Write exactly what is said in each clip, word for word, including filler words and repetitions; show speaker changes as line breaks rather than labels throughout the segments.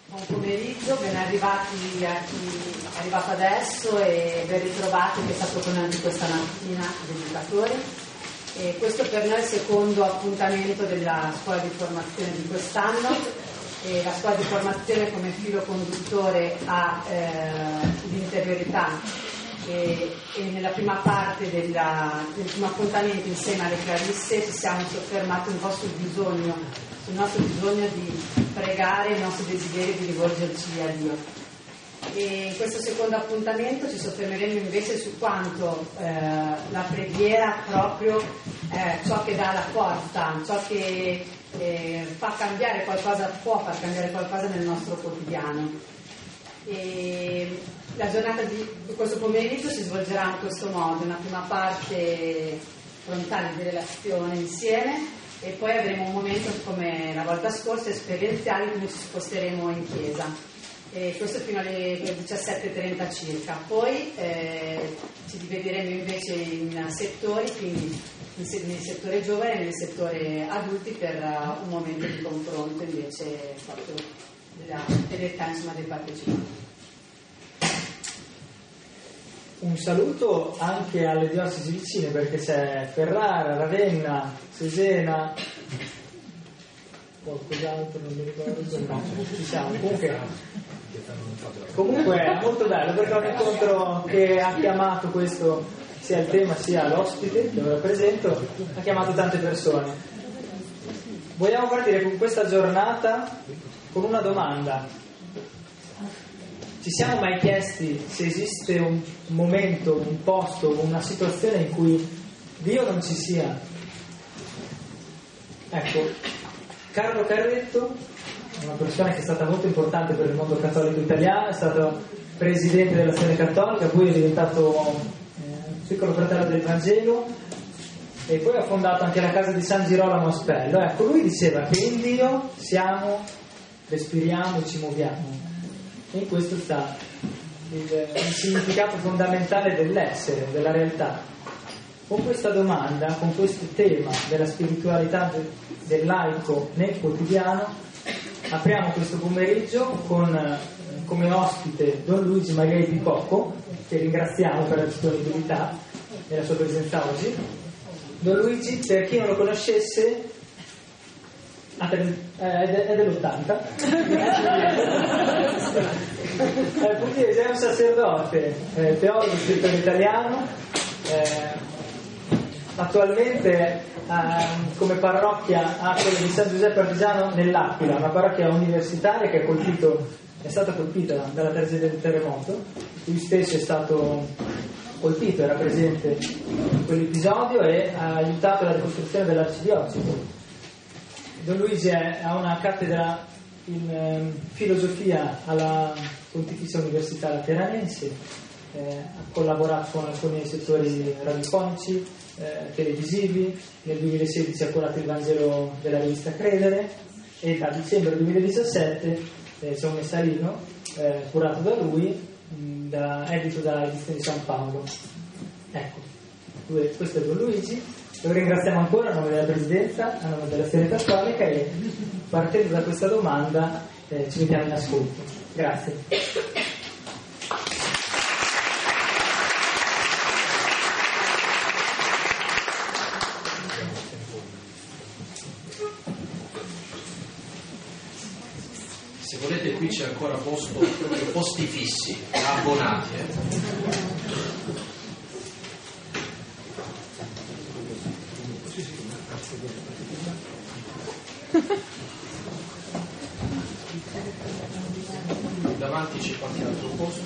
Buon pomeriggio, ben arrivati a chi è arrivato adesso e ben ritrovati chi è stato con noi questa mattina agli educatori. E questo per noi è il secondo appuntamento della scuola di formazione di quest'anno. E la scuola di formazione come filo conduttore ha eh, l'interiorità e, e nella prima parte della, del primo appuntamento insieme alle Clarisse ci siamo soffermati un po' sul bisogno, sul nostro bisogno di pregare, il nostro desiderio di rivolgerci a Dio. E in questo secondo appuntamento ci soffermeremo invece su quanto eh, la preghiera proprio è ciò che dà la forza, ciò che eh, fa cambiare qualcosa, può far cambiare qualcosa nel nostro quotidiano. E la giornata di, di questo pomeriggio si svolgerà in questo modo: una prima parte frontale di relazione insieme e poi avremo un momento come la volta scorsa esperienziale, quindi ci sposteremo in chiesa, e questo fino alle diciassette e trenta circa. Poi eh, ci divideremo invece in settori, quindi nel settore giovane e nel settore adulti, per uh, un momento di confronto invece fatto della, dell'età insomma dei partecipanti.
Un saluto anche alle diocesi vicine, perché c'è Ferrara, Ravenna, Cesena, qualcos'altro non mi ricordo, no, ci siamo. Comunque, comunque è molto bello perché è un incontro che ha chiamato, questo sia il tema sia l'ospite che ora presento, ha chiamato tante persone. Vogliamo partire con questa giornata con una domanda. Ci siamo mai chiesti se esiste un momento, un posto, una situazione in cui Dio non ci sia? Ecco, Carlo Carretto, una persona che è stata molto importante per il mondo cattolico italiano, è stato presidente dell'Azione Cattolica, poi è diventato eh, piccolo fratello del Vangelo e poi ha fondato anche la casa di San Girolamo a Spello. Ecco, lui diceva che in Dio siamo, respiriamo e ci muoviamo. E in questo sta il, il significato fondamentale dell'essere, della realtà. Con questa domanda, con questo tema della spiritualità de, del laico nel quotidiano, apriamo questo pomeriggio con eh, come ospite Don Luigi Maria Di Cocco, che ringraziamo per la disponibilità e la sua presenza oggi. Don Luigi, per chi non lo conoscesse, Ah, eh, è dell'ottanta è pugliese, è un sacerdote, eh, teologo, scrittore italiano, eh, attualmente eh, come parrocchia ha quella di San Giuseppe Artigiano nell'Aquila, una parrocchia universitaria che ha colpito, è stata colpita dalla tragedia del terremoto. Lui stesso è stato colpito, era presente in quell'episodio e ha aiutato la ricostruzione dell'arcidiocesi. Don Luigi ha una cattedra in eh, filosofia alla Pontificia Università Lateranense, eh, ha collaborato con alcuni settori radiofonici, eh, televisivi. Nel duemilasedici ha curato il Vangelo della rivista Credere e da dicembre duemiladiciassette eh, c'è un messarino eh, curato da lui, mh, da, edito da Edizioni San Paolo. Ecco, lui, questo è Don Luigi. Lo ringraziamo ancora a nome della Presidenza, a nome dell'Azione Cattolica, e partendo da questa domanda eh, ci mettiamo in ascolto. Grazie.
Se volete qui c'è ancora posto, proprio posti fissi, abbonati. Eh. Davanti c'è qualche altro posto.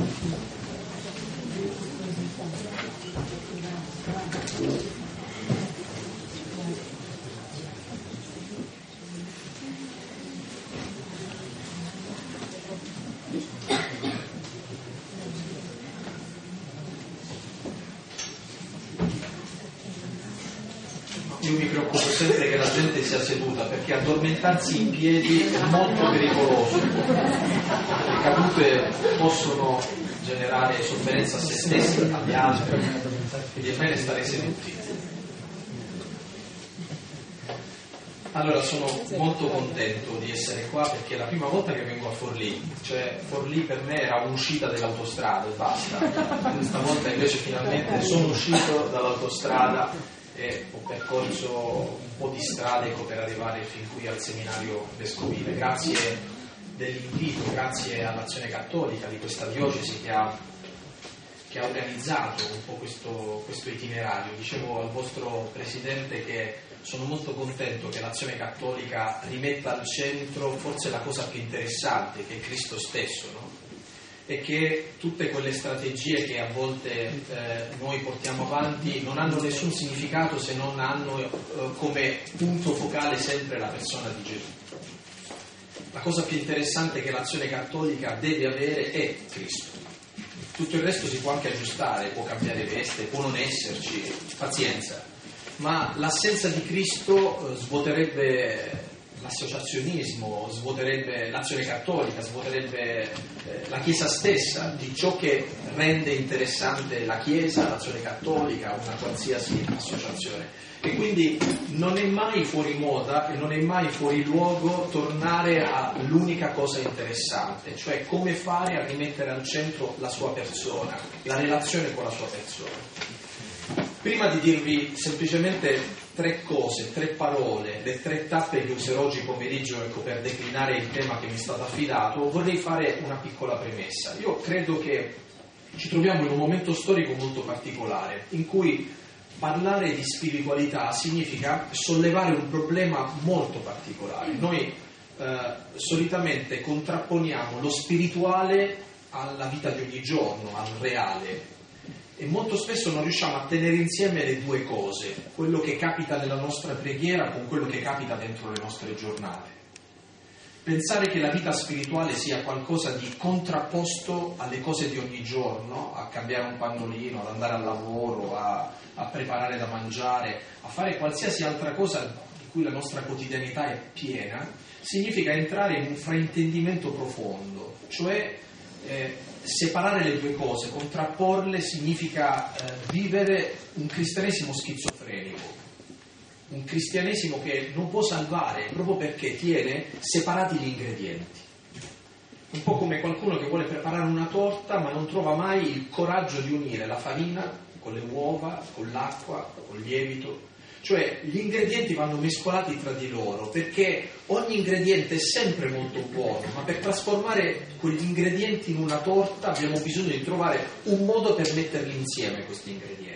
Io mi preoccupo sempre che la gente sia seduta, perché addormentarsi in piedi è molto pericoloso. Le cadute possono generare sofferenza a se stessi, agli altri, quindi è meglio stare seduti. Allora, sono molto contento di essere qua perché è la prima volta che vengo a Forlì, cioè Forlì per me era un'uscita dell'autostrada e basta. Questa volta invece finalmente sono uscito dall'autostrada e ho percorso un po' di strade ecco, per arrivare fin qui al seminario vescovile. Grazie dell'invito, grazie all'Azione Cattolica di questa diocesi che ha, che ha organizzato un po' questo, questo itinerario. Dicevo al vostro Presidente che sono molto contento che l'Azione Cattolica rimetta al centro forse la cosa più interessante, che è Cristo stesso, no? E che tutte quelle strategie che a volte eh, noi portiamo avanti non hanno nessun significato se non hanno eh, come punto focale sempre la persona di Gesù. La cosa più interessante che l'Azione Cattolica deve avere è Cristo. Tutto il resto si può anche aggiustare, può cambiare veste, può non esserci, pazienza. Ma l'assenza di Cristo eh, svuoterebbe l'associazionismo, svuoterebbe l'Azione Cattolica, svuoterebbe eh, la Chiesa stessa di ciò che rende interessante la Chiesa, l'Azione Cattolica, una qualsiasi associazione. E quindi non è mai fuori moda e non è mai fuori luogo tornare all'unica cosa interessante, cioè come fare a rimettere al centro la sua persona, la relazione con la sua persona. Prima di dirvi semplicemente tre cose, tre parole, le tre tappe che userò oggi pomeriggio ecco, per declinare il tema che mi è stato affidato, vorrei fare una piccola premessa. Io credo che ci troviamo in un momento storico molto particolare, in cui parlare di spiritualità significa sollevare un problema molto particolare. Noi eh, solitamente contrapponiamo lo spirituale alla vita di ogni giorno, al reale, e molto spesso non riusciamo a tenere insieme le due cose, quello che capita nella nostra preghiera con quello che capita dentro le nostre giornate. Pensare che la vita spirituale sia qualcosa di contrapposto alle cose di ogni giorno, a cambiare un pannolino, ad andare al lavoro, a, a preparare da mangiare, a fare qualsiasi altra cosa di cui la nostra quotidianità è piena, significa entrare in un fraintendimento profondo, cioè eh, separare le due cose, contrapporle significa eh, vivere un cristianesimo schizofrenico, un cristianesimo che non può salvare proprio perché tiene separati gli ingredienti. Un po' come qualcuno che vuole preparare una torta ma non trova mai il coraggio di unire la farina con le uova, con l'acqua, col lievito. Cioè gli ingredienti vanno mescolati tra di loro perché ogni ingrediente è sempre molto buono, ma per trasformare quegli ingredienti in una torta abbiamo bisogno di trovare un modo per metterli insieme questi ingredienti.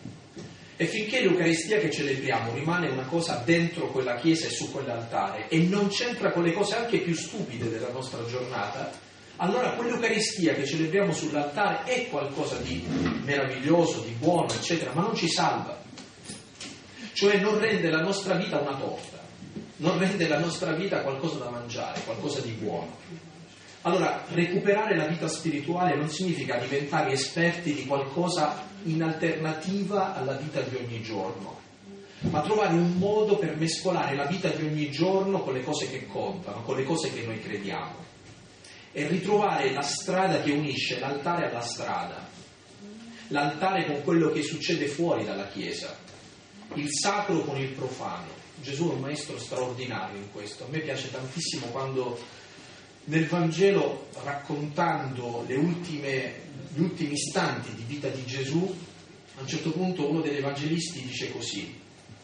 E finché l'Eucaristia che celebriamo rimane una cosa dentro quella chiesa e su quell'altare e non c'entra con le cose anche più stupide della nostra giornata, allora quell'Eucaristia che celebriamo sull'altare è qualcosa di meraviglioso, di buono, eccetera, ma non ci salva. Cioè non rende la nostra vita una torta, non rende la nostra vita qualcosa da mangiare, qualcosa di buono. Allora, recuperare la vita spirituale non significa diventare esperti di qualcosa in alternativa alla vita di ogni giorno, ma trovare un modo per mescolare la vita di ogni giorno con le cose che contano, con le cose che noi crediamo, e ritrovare la strada che unisce l'altare alla strada, l'altare con quello che succede fuori dalla Chiesa, il sacro con il profano. Gesù è un maestro straordinario in questo. A me piace tantissimo quando nel Vangelo, raccontando le ultime, gli ultimi istanti di vita di Gesù, a un certo punto uno degli evangelisti dice così: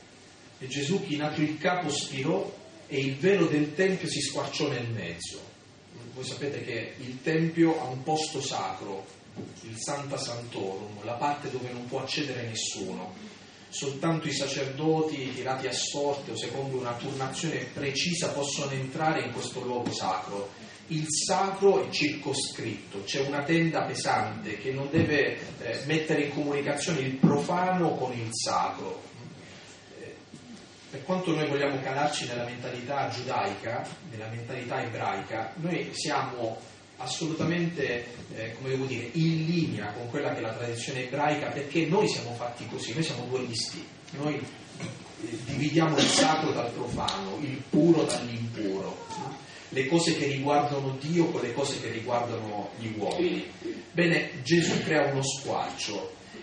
e Gesù chinato il capo spirò e il velo del Tempio si squarciò nel mezzo. Voi sapete che il Tempio ha un posto sacro, il Sancta Sanctorum, la parte dove non può accedere nessuno. Soltanto i sacerdoti tirati a sorte o secondo una turnazione precisa possono entrare in questo luogo sacro. Il sacro è circoscritto, c'è una tenda pesante che non deve eh, mettere in comunicazione il profano con il sacro. Eh, per quanto noi vogliamo calarci nella mentalità giudaica, nella mentalità ebraica, noi siamo assolutamente, eh, come devo dire, in linea con quella che è la tradizione ebraica, perché noi siamo fatti così, noi siamo dualisti, noi eh, dividiamo il sacro dal profano, il puro dall'impuro, no? Le cose che riguardano Dio con le cose che riguardano gli uomini. Bene, Gesù crea uno squarcio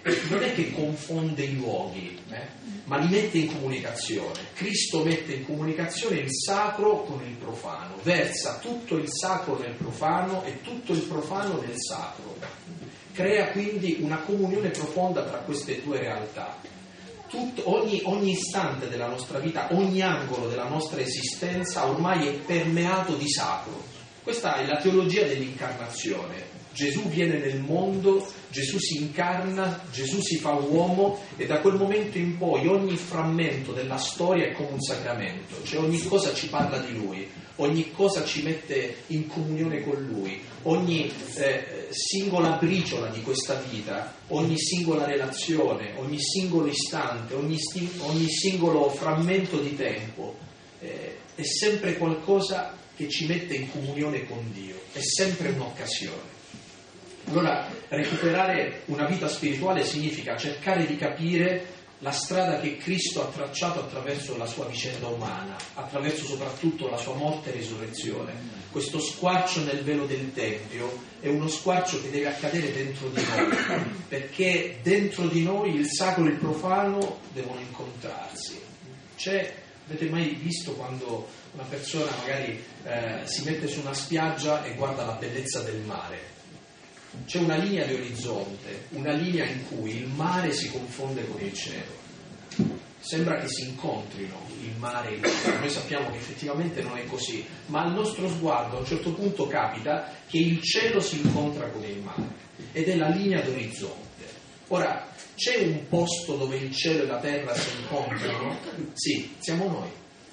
non è che confonde i luoghi, eh, ma li mette in comunicazione. Cristo mette in comunicazione il sacro con il profano, versa tutto il sacro nel profano e tutto il profano nel sacro. Crea quindi una comunione profonda tra queste due realtà. Tutto, ogni, ogni istante della nostra vita, ogni angolo della nostra esistenza ormai è permeato di sacro. Questa è la teologia dell'incarnazione. Gesù viene nel mondo, Gesù si incarna, Gesù si fa uomo e da quel momento in poi ogni frammento della storia è come un sacramento, cioè ogni cosa ci parla di Lui, ogni cosa ci mette in comunione con Lui, ogni eh, singola briciola di questa vita, ogni singola relazione, ogni singolo istante, ogni, sti- ogni singolo frammento di tempo eh, è sempre qualcosa che ci mette in comunione con Dio, è sempre un'occasione. Allora, recuperare una vita spirituale significa cercare di capire la strada che Cristo ha tracciato attraverso la sua vicenda umana, attraverso soprattutto la sua morte e risurrezione. Questo squarcio nel velo del Tempio è uno squarcio che deve accadere dentro di noi, perché dentro di noi il sacro e il profano devono incontrarsi. C'è, avete mai visto quando una persona magari eh, si mette su una spiaggia e guarda la bellezza del mare? C'è una linea di orizzonte, una linea in cui il mare si confonde con il cielo. Sembra che si incontrino il mare e il cielo. Noi sappiamo che effettivamente non è così, ma al nostro sguardo a un certo punto capita che il cielo si incontra con il mare ed è la linea d'orizzonte. Ora, c'è un posto dove il cielo e la terra si incontrano? Sì, siamo noi.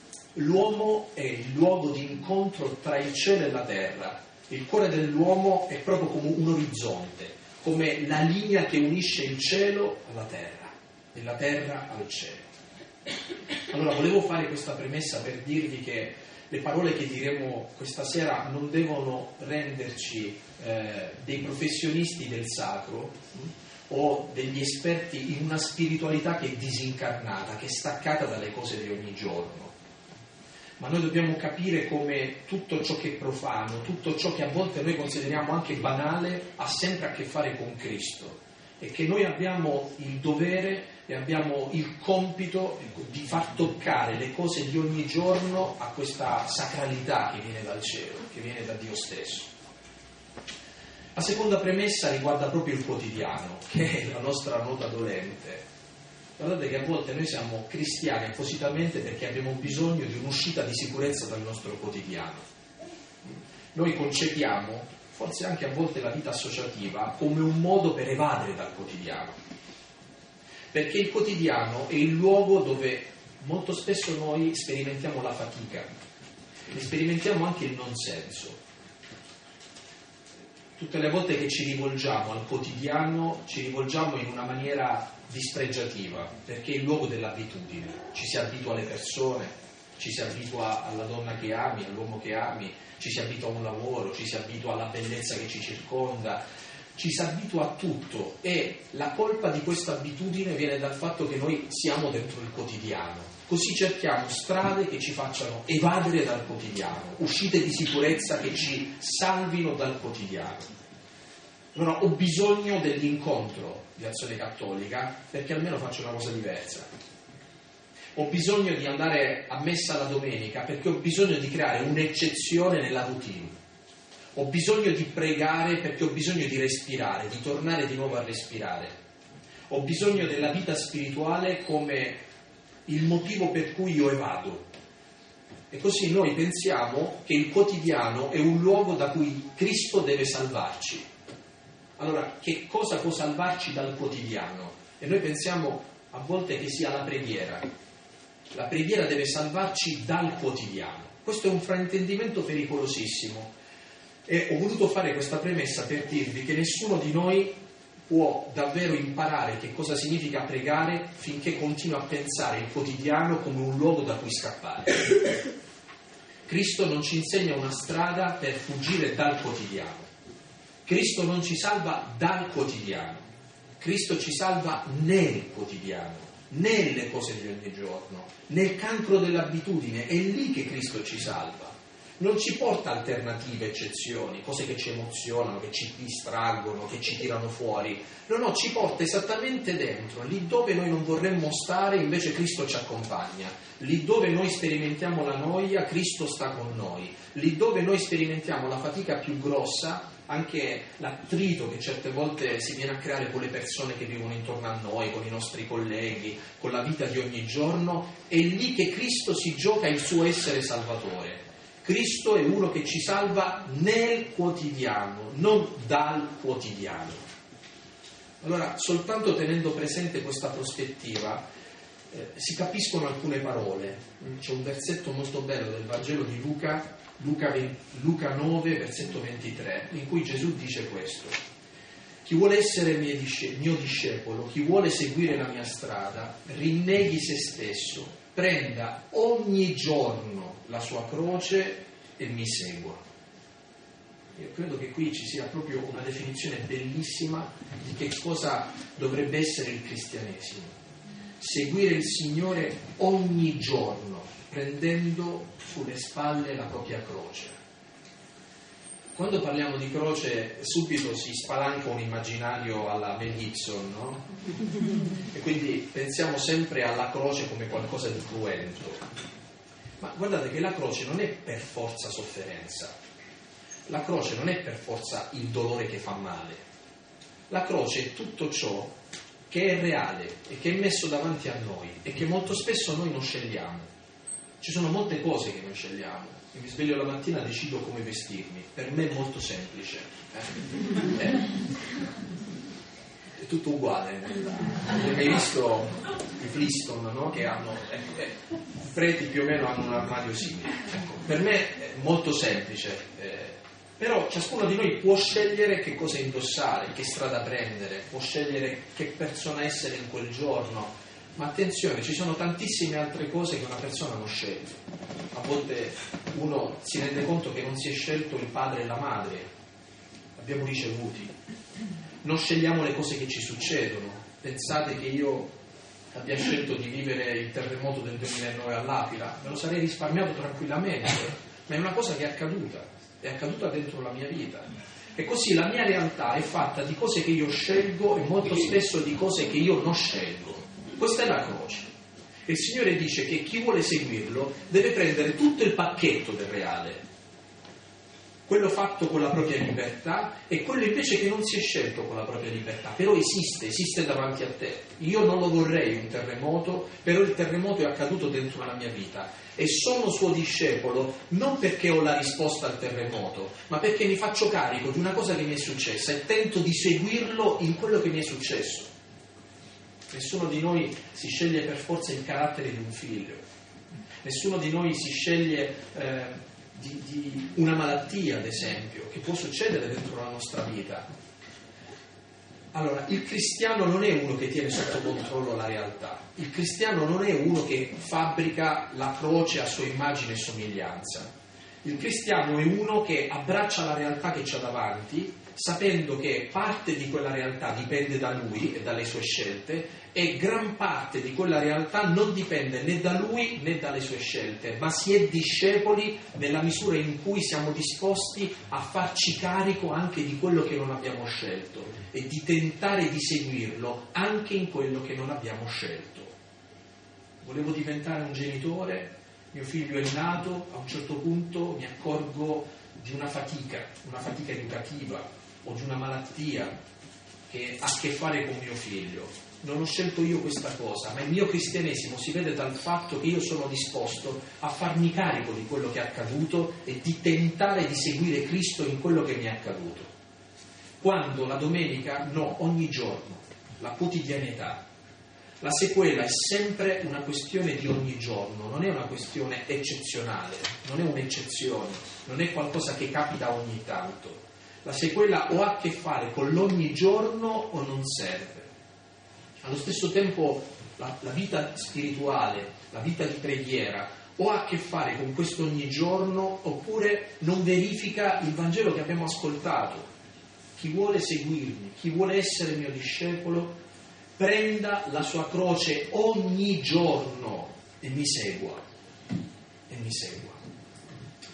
L'uomo è il luogo di incontro tra il cielo e la terra. Il cuore dell'uomo è proprio come un orizzonte, come la linea che unisce il cielo alla terra e la terra al cielo. Allora, volevo fare questa premessa per dirvi che le parole che diremo questa sera non devono renderci eh, dei professionisti del sacro mh, o degli esperti in una spiritualità che è disincarnata, che è staccata dalle cose di ogni giorno. Ma noi dobbiamo capire come tutto ciò che è profano, tutto ciò che a volte noi consideriamo anche banale, ha sempre a che fare con Cristo e che noi abbiamo il dovere e abbiamo il compito di far toccare le cose di ogni giorno a questa sacralità che viene dal cielo, che viene da Dio stesso. La seconda premessa riguarda proprio il quotidiano, che è la nostra nota dolente. Guardate che a volte noi siamo cristiani appositamente perché abbiamo bisogno di un'uscita di sicurezza dal nostro quotidiano. Noi concepiamo, forse anche a volte la vita associativa, come un modo per evadere dal quotidiano. Perché il quotidiano è il luogo dove molto spesso noi sperimentiamo la fatica, e sperimentiamo anche il non senso. Tutte le volte che ci rivolgiamo al quotidiano, ci rivolgiamo in una maniera dispregiativa, perché è il luogo dell'abitudine. Ci si abitua alle persone, ci si abitua alla donna che ami, all'uomo che ami, ci si abitua a un lavoro, ci si abitua alla bellezza che ci circonda, ci si abitua a tutto e la colpa di questa abitudine viene dal fatto che noi siamo dentro il quotidiano. Così cerchiamo strade che ci facciano evadere dal quotidiano, uscite di sicurezza che ci salvino dal quotidiano. Allora ho bisogno dell'incontro di Azione Cattolica perché almeno faccio una cosa diversa. Ho bisogno di andare a messa la domenica perché ho bisogno di creare un'eccezione nella routine. Ho bisogno di pregare perché ho bisogno di respirare, di tornare di nuovo a respirare. Ho bisogno della vita spirituale come il motivo per cui io evado. E così noi pensiamo che il quotidiano è un luogo da cui Cristo deve salvarci. Allora, che cosa può salvarci dal quotidiano? E noi pensiamo a volte che sia la preghiera. La preghiera deve salvarci dal quotidiano. Questo è un fraintendimento pericolosissimo. E ho voluto fare questa premessa per dirvi che nessuno di noi può davvero imparare che cosa significa pregare finché continua a pensare il quotidiano come un luogo da cui scappare. Cristo non ci insegna una strada per fuggire dal quotidiano. Cristo non ci salva dal quotidiano. Cristo ci salva nel quotidiano, nelle cose di ogni giorno, nel cancro dell'abitudine. È lì che Cristo ci salva.
non ci porta alternative, eccezioni, cose che ci emozionano, che ci distraggono, che ci tirano fuori. No, no, ci porta esattamente dentro, lì dove noi non vorremmo stare, invece Cristo ci accompagna. Lì dove noi sperimentiamo la noia, Cristo sta con noi. Lì dove noi sperimentiamo la fatica più grossa, anche l'attrito che certe volte si viene a creare con le persone che vivono intorno a noi, con i nostri colleghi, con la vita di ogni giorno, è lì che Cristo si gioca il suo essere salvatore. Cristo è uno che ci salva nel quotidiano, non dal quotidiano. Allora, soltanto tenendo presente questa prospettiva, eh, si capiscono alcune parole. C'è un versetto molto bello del Vangelo di Luca, Luca, venti, Luca nove, versetto ventitré, in cui Gesù dice questo: chi vuole essere mio discepolo, chi vuole seguire la mia strada, rinneghi se stesso, prenda ogni giorno la sua croce e mi segua. Io credo che qui ci sia proprio una definizione bellissima di che cosa dovrebbe essere il cristianesimo. Seguire il Signore ogni giorno, prendendo sulle spalle la propria croce. Quando parliamo di croce subito si spalanca un immaginario alla Mel Gibson, no? E quindi pensiamo sempre alla croce come qualcosa di cruento. Ma guardate che la croce non è per forza sofferenza, la croce non è per forza il dolore che fa male, la croce è tutto ciò che è reale e che è messo davanti a noi e che molto spesso noi non scegliamo. Ci sono molte cose che non scegliamo. Io mi sveglio la mattina e decido come vestirmi, per me è molto semplice. Eh? Eh. È tutto uguale. Avete mai visto i Flintstone, no? Che hanno eh, eh, i preti più o meno hanno un armadio simile. Ecco, per me è molto semplice, eh, però ciascuno di noi può scegliere che cosa indossare, che strada prendere, può scegliere che persona essere in quel giorno. Ma attenzione, ci sono tantissime altre cose che una persona non sceglie. A volte uno si rende conto che non si è scelto il padre e la madre, abbiamo ricevuti. Non scegliamo le cose che ci succedono. Pensate che io abbia scelto di vivere il terremoto del duemilanove all'Aquila, me lo sarei risparmiato tranquillamente, ma è una cosa che è accaduta, è accaduta dentro la mia vita. E così la mia realtà è fatta di cose che io scelgo e molto spesso di cose che io non scelgo. Questa è la croce. E il Signore dice che chi vuole seguirlo deve prendere tutto il pacchetto del reale, quello fatto con la propria libertà e quello invece che non si è scelto con la propria libertà, però esiste, esiste davanti a te. Io non lo vorrei un terremoto, però il terremoto è accaduto dentro la mia vita e sono suo discepolo non perché ho la risposta al terremoto, ma perché mi faccio carico di una cosa che mi è successa e tento di seguirlo in quello che mi è successo. Nessuno di noi si sceglie per forza il carattere di un figlio, nessuno di noi si sceglie eh, di, di una malattia, ad esempio, che può succedere dentro la nostra vita. Allora, il cristiano non è uno che tiene sotto controllo la realtà, il cristiano non è uno che fabbrica la croce a sua immagine e somiglianza. Il cristiano è uno che abbraccia la realtà che c'ha davanti, sapendo che parte di quella realtà dipende da lui e dalle sue scelte e gran parte di quella realtà non dipende né da lui né dalle sue scelte, ma si è discepoli nella misura in cui siamo disposti a farci carico anche di quello che non abbiamo scelto e di tentare di seguirlo anche in quello che non abbiamo scelto. Volevo diventare un genitore, mio figlio è nato, a un certo punto mi accorgo di una fatica, una fatica educativa o di una malattia che ha a che fare con mio figlio. Non ho scelto io questa cosa, ma il mio cristianesimo si vede dal fatto che io sono disposto a farmi carico di quello che è accaduto e di tentare di seguire Cristo in quello che mi è accaduto. Quando la domenica, no, ogni giorno, la quotidianità. La sequela è sempre una questione di ogni giorno, non è una questione eccezionale, non è un'eccezione, non è qualcosa che capita ogni tanto. La sequela o ha a che fare con l'ogni giorno o non serve. Allo stesso tempo la, la vita spirituale, la vita di preghiera, o ha a che fare con questo ogni giorno oppure non verifica il Vangelo che abbiamo ascoltato. Chi vuole seguirmi, chi vuole essere mio discepolo, prenda la sua croce ogni giorno e mi segua, e mi segua.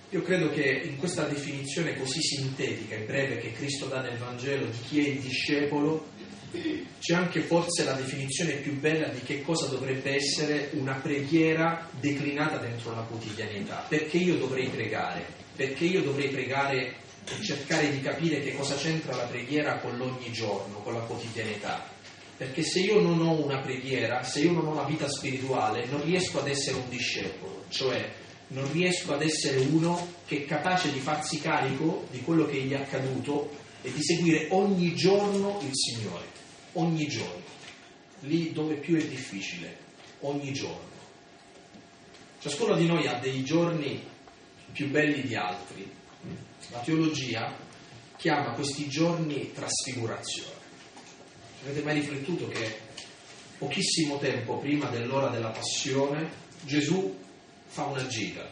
Io credo che in questa definizione così sintetica e breve che Cristo dà nel Vangelo di chi è il discepolo, c'è anche forse la definizione più bella di che cosa dovrebbe essere una preghiera declinata dentro la quotidianità. Perché io dovrei pregare? Perché io dovrei pregare e cercare di capire che cosa c'entra la preghiera con l'ogni giorno, con la quotidianità. Perché se io non ho una preghiera, se io non ho una vita spirituale, non riesco ad essere un discepolo, cioè non riesco ad essere uno che è capace di farsi carico di quello che gli è accaduto e di seguire ogni giorno il Signore, ogni giorno, lì dove più è difficile, ogni giorno. Ciascuno di noi ha dei giorni più belli di altri. La teologia chiama questi giorni trasfigurazione. Avete mai riflettuto che pochissimo tempo prima dell'ora della passione Gesù fa una gita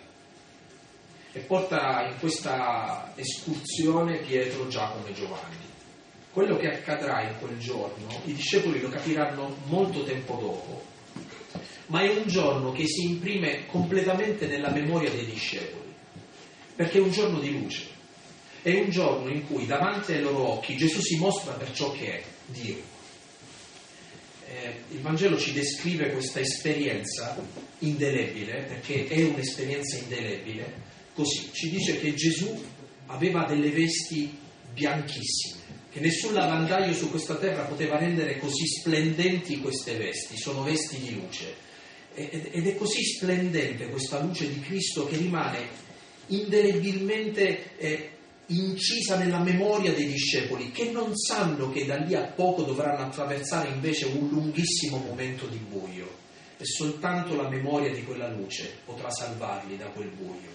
e porta in questa escursione Pietro, Giacomo e Giovanni. Quello che accadrà in quel giorno i discepoli lo capiranno molto tempo dopo, ma è un giorno che si imprime completamente nella memoria dei discepoli, perché è un giorno di luce, è un giorno in cui davanti ai loro occhi Gesù si mostra per ciò che è, Dio. Eh, il Vangelo ci descrive questa esperienza indelebile, perché è un'esperienza indelebile, così, ci dice che Gesù aveva delle vesti bianchissime, che nessun lavandaio su questa terra poteva rendere così splendenti queste vesti, sono vesti di luce. Ed è così splendente questa luce di Cristo che rimane indelebilmente eh, incisa nella memoria dei discepoli, che non sanno che da lì a poco dovranno attraversare invece un lunghissimo momento di buio, e soltanto la memoria di quella luce potrà salvarli da quel buio.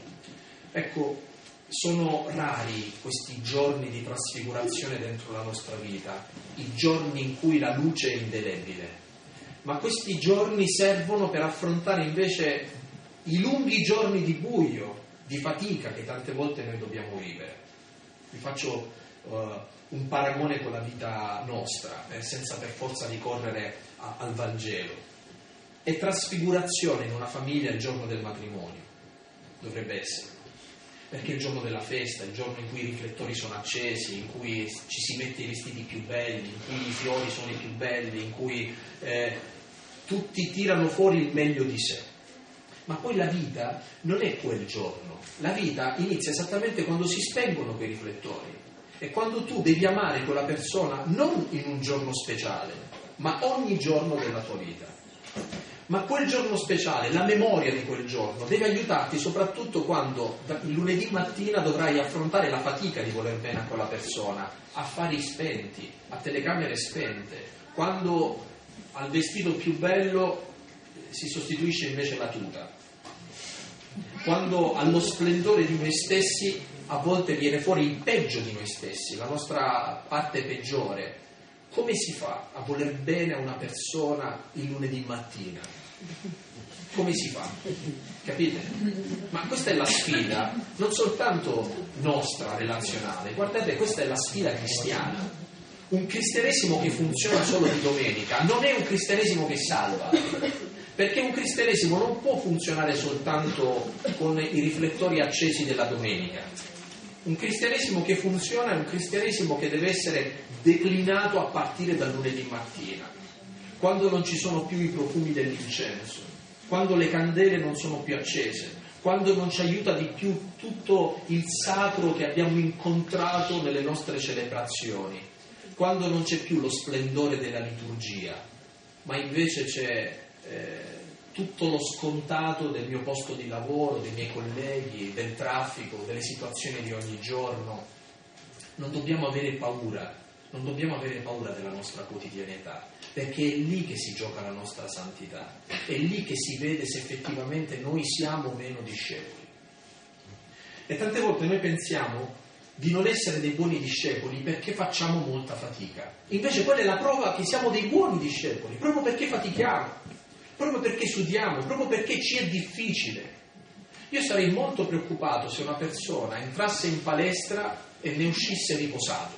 Ecco, sono rari questi giorni di trasfigurazione dentro la nostra vita, i giorni in cui la luce è indelebile, ma questi giorni servono per affrontare invece i lunghi giorni di buio, di fatica che tante volte noi dobbiamo vivere. Vi faccio uh, un paragone con la vita nostra, eh, senza per forza ricorrere a, al Vangelo. È trasfigurazione in una famiglia il giorno del matrimonio, dovrebbe essere, perché è il giorno della festa, il giorno in cui i riflettori sono accesi, in cui ci si mette i vestiti più belli, in cui i fiori sono i più belli, in cui eh, tutti tirano fuori il meglio di sé. Ma poi la vita non è quel giorno, la vita inizia esattamente quando si spengono quei riflettori, e quando tu devi amare quella persona non in un giorno speciale, ma ogni giorno della tua vita. Ma quel giorno speciale, la memoria di quel giorno, deve aiutarti soprattutto quando il lunedì mattina dovrai affrontare la fatica di voler bene a quella persona, a affari spenti, a telecamere spente, quando al vestito più bello si sostituisce invece la tuta, quando allo splendore di noi stessi a volte viene fuori il peggio di noi stessi, la nostra parte peggiore. Come si fa a voler bene a una persona il lunedì mattina? Come si fa? Capite? Ma questa è la sfida non soltanto nostra, relazionale, guardate, questa è la sfida cristiana. Un cristianesimo che funziona solo di domenica non è un cristianesimo che salva, perché un cristianesimo non può funzionare soltanto con i riflettori accesi della domenica. Un cristianesimo che funziona è un cristianesimo che deve essere declinato a partire dal lunedì mattina, quando non ci sono più i profumi dell'incenso, quando le candele non sono più accese, quando non ci aiuta di più tutto il sacro che abbiamo incontrato nelle nostre celebrazioni, quando non c'è più lo splendore della liturgia, ma invece c'è eh, tutto lo scontato del mio posto di lavoro, dei miei colleghi, del traffico, delle situazioni di ogni giorno. Non dobbiamo avere paura, non dobbiamo avere paura della nostra quotidianità, perché è lì che si gioca la nostra santità, è lì che si vede se effettivamente noi siamo o meno discepoli. E tante volte noi pensiamo di non essere dei buoni discepoli perché facciamo molta fatica. Invece quella è la prova che siamo dei buoni discepoli, proprio perché fatichiamo, proprio perché studiamo, proprio perché ci è difficile. Io sarei molto preoccupato se una persona entrasse in palestra e ne uscisse riposato.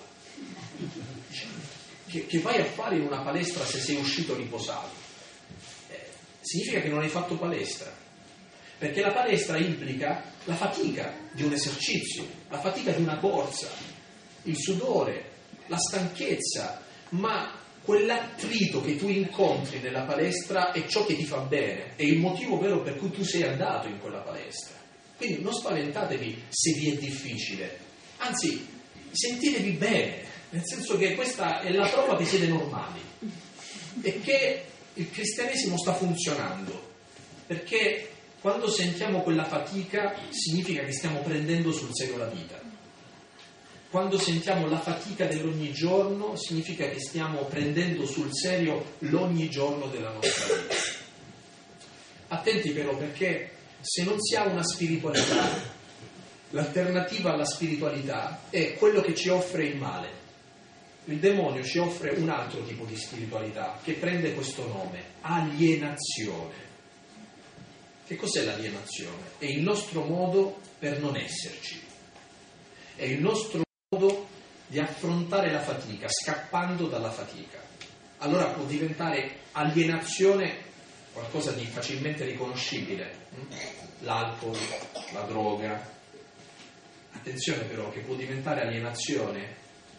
Che, che vai a fare in una palestra se sei uscito riposato? Eh, significa che non hai fatto palestra. perché la palestra implica la fatica di un esercizio, la fatica di una corsa, il sudore, la stanchezza, ma quell'attrito che tu incontri nella palestra è ciò che ti fa bene, è il motivo vero per cui tu sei andato in quella palestra. Quindi non spaventatevi se vi è difficile, anzi sentitevi bene, nel senso che questa è la prova che siete normali e che il cristianesimo sta funzionando, perché quando sentiamo quella fatica significa che stiamo prendendo sul serio la vita. Quando sentiamo la fatica dell'ogni giorno significa che stiamo prendendo sul serio l'ogni giorno della nostra vita. Attenti però, perché se non si ha una spiritualità, l'alternativa alla spiritualità è quello che ci offre il male. Il demonio ci offre un altro tipo di spiritualità che prende questo nome, alienazione. Che cos'è l'alienazione? È il nostro modo per non esserci, è il nostro modo di affrontare la fatica, scappando dalla fatica. Allora può diventare alienazione qualcosa di facilmente riconoscibile, l'alcol, la droga. Attenzione però, che può diventare alienazione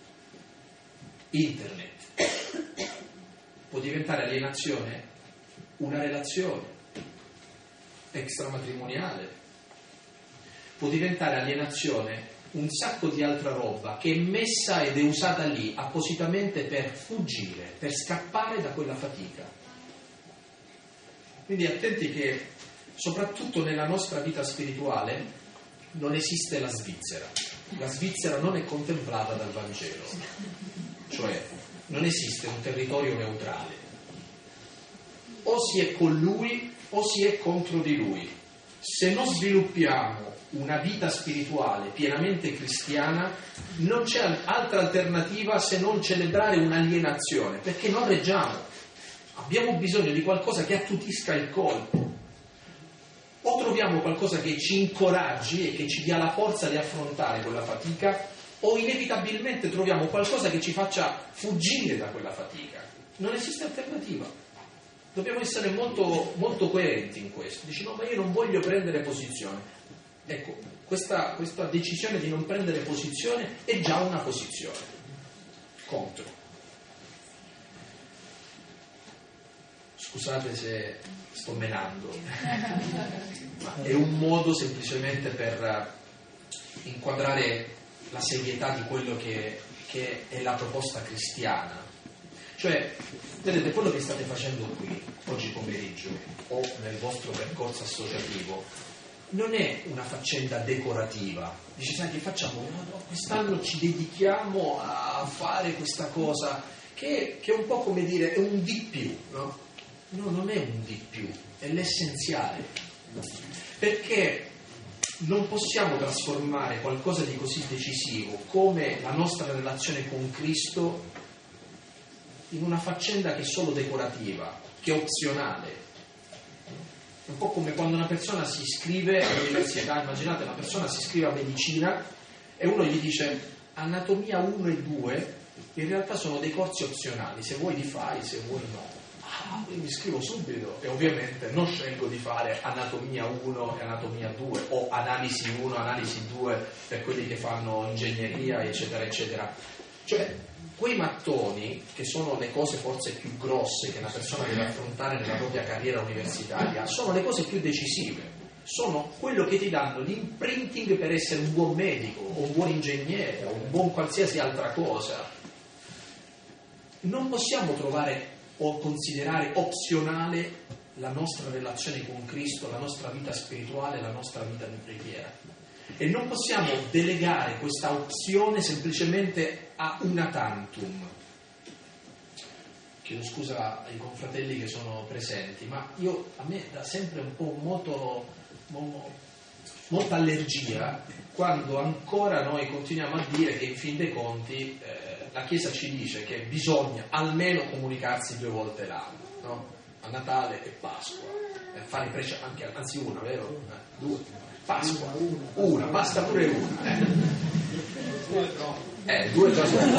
internet, può diventare alienazione una relazione extramatrimoniale, può diventare alienazione un sacco di altra roba che è messa ed è usata lì appositamente per fuggire, per scappare da quella fatica. Quindi attenti che soprattutto nella nostra vita spirituale non esiste la Svizzera. La Svizzera non è contemplata dal Vangelo, cioè non esiste un territorio neutrale. O si è con lui o si è contro di lui. Se non sviluppiamo una vita spirituale pienamente cristiana, non c'è altra alternativa se non celebrare un'alienazione, perché non reggiamo. Abbiamo bisogno di qualcosa che attutisca il colpo. O troviamo qualcosa che ci incoraggi e che ci dia la forza di affrontare quella fatica, o inevitabilmente troviamo qualcosa che ci faccia fuggire da quella fatica. Non esiste alternativa. Dobbiamo essere molto, molto coerenti in questo. Dici, no, ma io non voglio prendere posizione. Ecco, questa, questa decisione di non prendere posizione è già una posizione contro. Scusate se sto menando, ma è un modo semplicemente per inquadrare la serietà di quello che, che è la proposta cristiana. Cioè, vedete, quello che state facendo qui, oggi pomeriggio, o nel vostro percorso associativo, non è una faccenda decorativa. Dice, sai che facciamo? No, no, quest'anno ci dedichiamo a fare questa cosa, che, che è un po' come dire, è un di più, no? No, non è un di più, è l'essenziale. Perché non possiamo trasformare qualcosa di così decisivo come la nostra relazione con Cristo in una faccenda che è solo decorativa, che è opzionale. È un po' come quando una persona si iscrive all'università. Immaginate, una persona si iscrive a medicina e uno gli dice anatomia uno e due, in realtà sono dei corsi opzionali, se vuoi li fai, se vuoi no. Ah, io mi iscrivo subito e ovviamente non scelgo di fare anatomia uno e anatomia due o analisi uno, analisi due per quelli che fanno ingegneria, eccetera, eccetera. Cioè, quei mattoni, che sono le cose forse più grosse che una persona deve affrontare nella propria carriera universitaria, sono le cose più decisive, sono quello che ti danno l'imprinting per essere un buon medico, o un buon ingegnere, o un buon qualsiasi altra cosa. Non possiamo trovare o considerare opzionale la nostra relazione con Cristo, la nostra vita spirituale, la nostra vita di preghiera. E non possiamo delegare questa opzione semplicemente a una tantum. Chiedo scusa ai confratelli che sono presenti, ma io, a me dà sempre un po' molto, mo, molta allergia quando ancora noi continuiamo a dire che in fin dei conti eh, la Chiesa ci dice che bisogna almeno comunicarsi due volte l'anno, no? A Natale e Pasqua, eh, fare prece- anche, anzi una, vero? Eh, due. Pasqua, una, basta pure una. Eh, eh due già sono.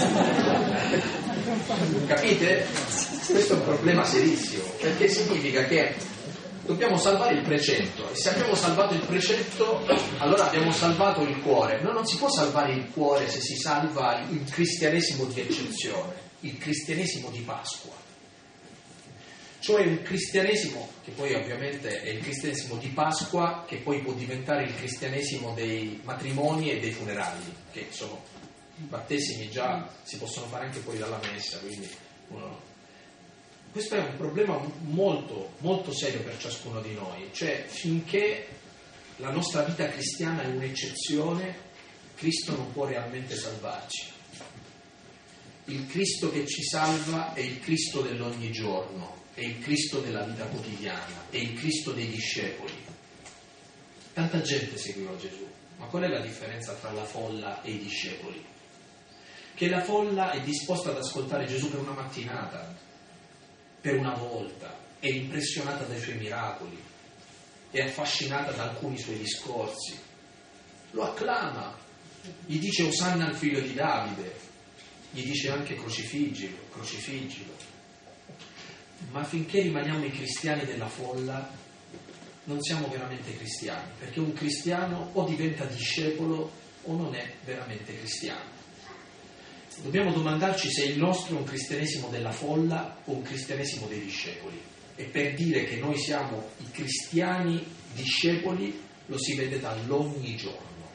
Capite? Questo è un problema serissimo, perché significa che dobbiamo salvare il precetto, e se abbiamo salvato il precetto allora abbiamo salvato il cuore. No, non si può salvare il cuore se si salva il cristianesimo di eccezione, il cristianesimo di Pasqua, cioè un cristianesimo che poi ovviamente è il cristianesimo di Pasqua, che poi può diventare il cristianesimo dei matrimoni e dei funerali, che sono battesimi, già si possono fare anche poi dalla messa, quindi uno... Questo è un problema molto, molto serio per ciascuno di noi, cioè finché la nostra vita cristiana è un'eccezione, Cristo non può realmente salvarci. Il Cristo che ci salva è il Cristo dell'ogni giorno, è il Cristo della vita quotidiana, è il Cristo dei discepoli. Tanta gente seguiva Gesù, ma qual è la differenza tra la folla e i discepoli? Che la folla è disposta ad ascoltare Gesù per una mattinata, per una volta, è impressionata dai suoi miracoli, è affascinata da alcuni suoi discorsi, lo acclama, gli dice Osanna al figlio di Davide, gli dice anche crocifiggilo, crocifiggilo. Ma finché rimaniamo i cristiani della folla non siamo veramente cristiani, perché un cristiano o diventa discepolo o non è veramente cristiano. Dobbiamo domandarci se il nostro è un cristianesimo della folla o un cristianesimo dei discepoli. E per dire che noi siamo i cristiani discepoli lo si vede dall'ogni giorno.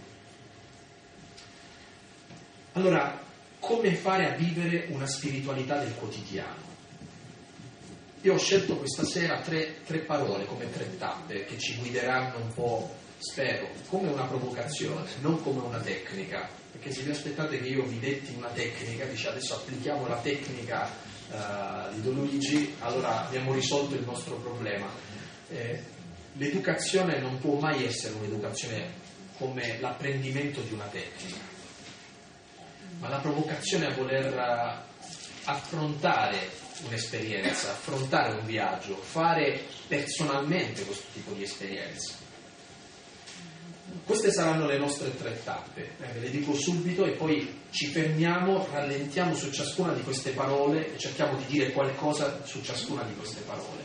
Allora, come fare a vivere una spiritualità del quotidiano? Io ho scelto questa sera tre, tre parole come tre tappe che ci guideranno un po', spero, come una provocazione, non come una tecnica. Perché se vi aspettate che io vi detti una tecnica, dice adesso applichiamo la tecnica uh, di Don Luigi, allora abbiamo risolto il nostro problema. Eh, l'educazione non può mai essere un'educazione come l'apprendimento di una tecnica, ma la provocazione a voler affrontare un'esperienza, affrontare un viaggio, fare personalmente questo tipo di esperienza. Queste saranno le nostre tre tappe, eh, ve le dico subito e poi ci fermiamo, rallentiamo su ciascuna di queste parole e cerchiamo di dire qualcosa su ciascuna di queste parole.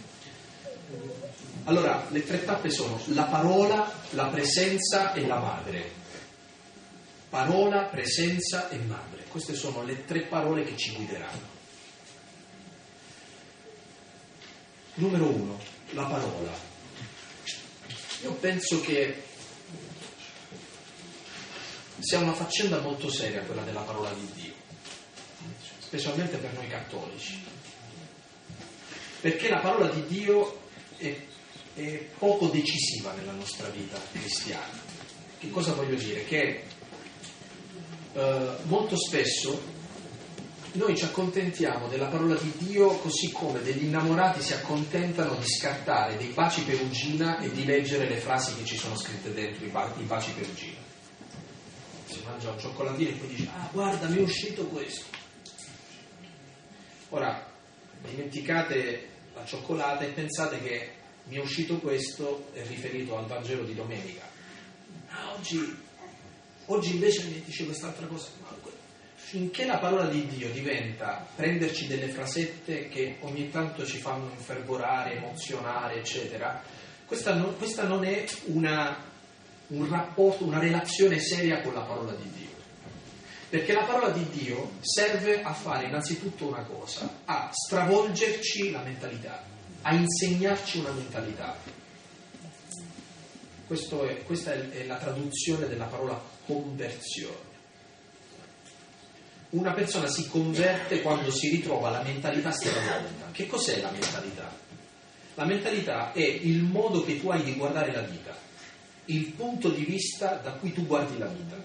Allora, le tre tappe sono la parola, la presenza e la madre. Parola, presenza e madre. Queste sono le tre parole che ci guideranno. Numero uno, la parola. Io penso che sia una faccenda molto seria quella della parola di Dio, specialmente per noi cattolici, perché la parola di Dio è, è poco decisiva nella nostra vita cristiana. Che cosa voglio dire? Che eh, molto spesso noi ci accontentiamo della parola di Dio così come degli innamorati si accontentano di scartare dei baci perugina e di leggere le frasi che ci sono scritte dentro i, ba- i baci perugina. Si mangia un cioccolatino e poi dice ah guarda mi è uscito questo. Ora dimenticate la cioccolata e pensate che mi è uscito questo è riferito al Vangelo di domenica. Ah, oggi, oggi invece mi dice quest'altra cosa. Finché la parola di Dio diventa prenderci delle frasette che ogni tanto ci fanno infervorare, emozionare, eccetera, questa non, questa non è una un rapporto, una relazione seria con la parola di Dio, perché la parola di Dio serve a fare innanzitutto una cosa, a stravolgerci la mentalità, a insegnarci una mentalità. Questo è, questa è la traduzione della parola conversione. Una persona si converte quando si ritrova la mentalità stravolta. Che cos'è la mentalità? La mentalità è il modo che tu hai di guardare la vita, il punto di vista da cui tu guardi la vita.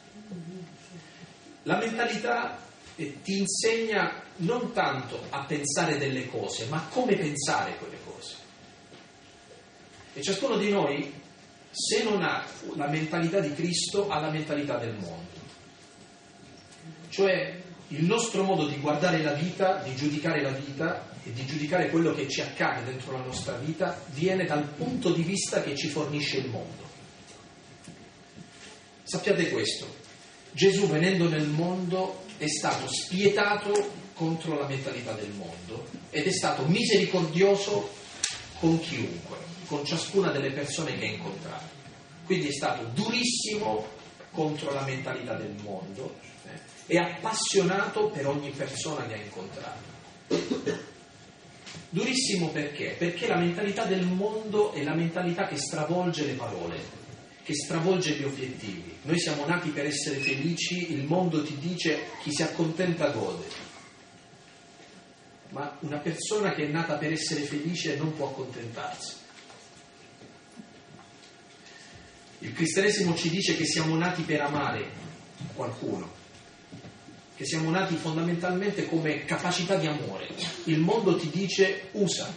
La mentalità eh, ti insegna non tanto a pensare delle cose, ma come pensare quelle cose. E ciascuno di noi, se non ha la mentalità di Cristo, ha la mentalità del mondo. Cioè il nostro modo di guardare la vita, di giudicare la vita e di giudicare quello che ci accade dentro la nostra vita viene dal punto di vista che ci fornisce il mondo. Sappiate questo, Gesù venendo nel mondo è stato spietato contro la mentalità del mondo ed è stato misericordioso con chiunque, con ciascuna delle persone che ha incontrato. Quindi è stato durissimo contro la mentalità del mondo eh, e appassionato per ogni persona che ha incontrato. Durissimo perché? Perché la mentalità del mondo è la mentalità che stravolge le parole, che stravolge gli obiettivi. Noi siamo nati per essere felici, il mondo ti dice chi si accontenta gode. Ma una persona che è nata per essere felice non può accontentarsi. Il cristianesimo ci dice che siamo nati per amare qualcuno, che siamo nati fondamentalmente come capacità di amore. Il mondo ti dice usa.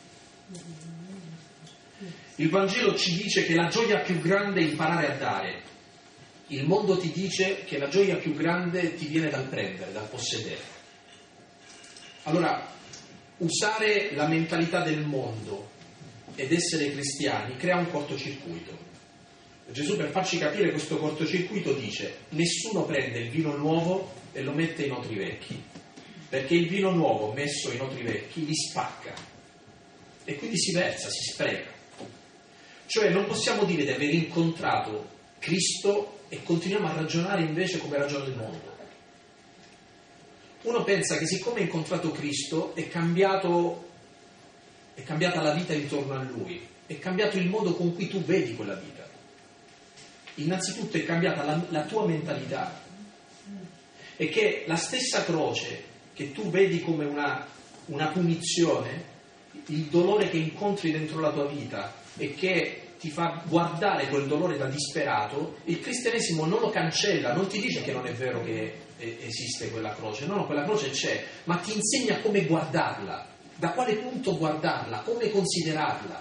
Il Vangelo ci dice che la gioia più grande è imparare a dare. Il mondo ti dice che la gioia più grande ti viene dal prendere, dal possedere. Allora, usare la mentalità del mondo ed essere cristiani crea un cortocircuito. Gesù, per farci capire questo cortocircuito, dice: nessuno prende il vino nuovo e lo mette in otri vecchi, perché il vino nuovo messo in otri vecchi li spacca e quindi si versa, si spreca. Cioè non possiamo dire di aver incontrato Cristo e continuiamo a ragionare invece come ragiona il mondo. Uno pensa che siccome ha incontrato Cristo è cambiato, è cambiata la vita intorno a Lui, è cambiato il modo con cui tu vedi quella vita. Innanzitutto è cambiata la, la tua mentalità, e che la stessa croce che tu vedi come una, una punizione, il dolore che incontri dentro la tua vita e che ti fa guardare quel dolore da disperato, il cristianesimo non lo cancella, non ti dice che non è vero che esiste quella croce, no, no, quella croce c'è, ma ti insegna come guardarla, da quale punto guardarla, come considerarla.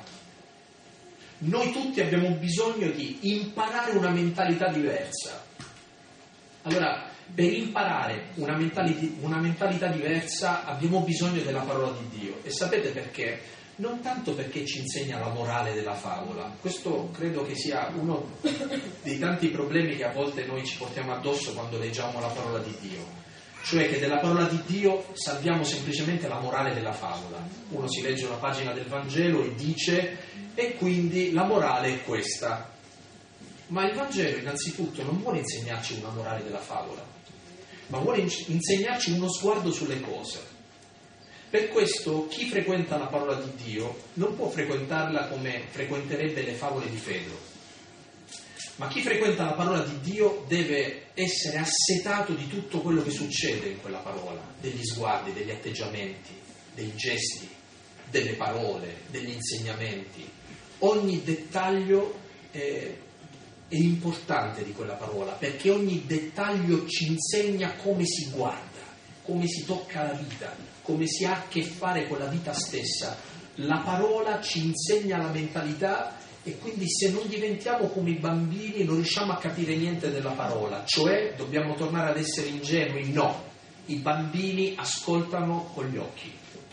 Noi tutti abbiamo bisogno di imparare una mentalità diversa. Allora, per imparare una mentalità, una mentalità diversa abbiamo bisogno della parola di Dio. E sapete perché? Non tanto perché ci insegna la morale della favola, questo credo che sia uno dei tanti problemi che a volte noi ci portiamo addosso quando leggiamo la parola di Dio, cioè che della parola di Dio salviamo semplicemente la morale della favola. Uno si legge una pagina del Vangelo e dice: e quindi la morale è questa. Ma il Vangelo innanzitutto non vuole insegnarci una morale della favola, ma vuole insegnarci uno sguardo sulle cose. Per questo chi frequenta la parola di Dio non può frequentarla come frequenterebbe le favole di Fedro, ma chi frequenta la parola di Dio deve essere assetato di tutto quello che succede in quella parola, degli sguardi, degli atteggiamenti, dei gesti, delle parole, degli insegnamenti. Ogni dettaglio è, è importante di quella parola, perché ogni dettaglio ci insegna come si guarda, come si tocca la vita, come si ha a che fare con la vita stessa. La parola ci insegna la mentalità, e quindi se non diventiamo come i bambini non riusciamo a capire niente della parola, cioè dobbiamo tornare ad essere ingenui. No, i bambini ascoltano con gli occhi,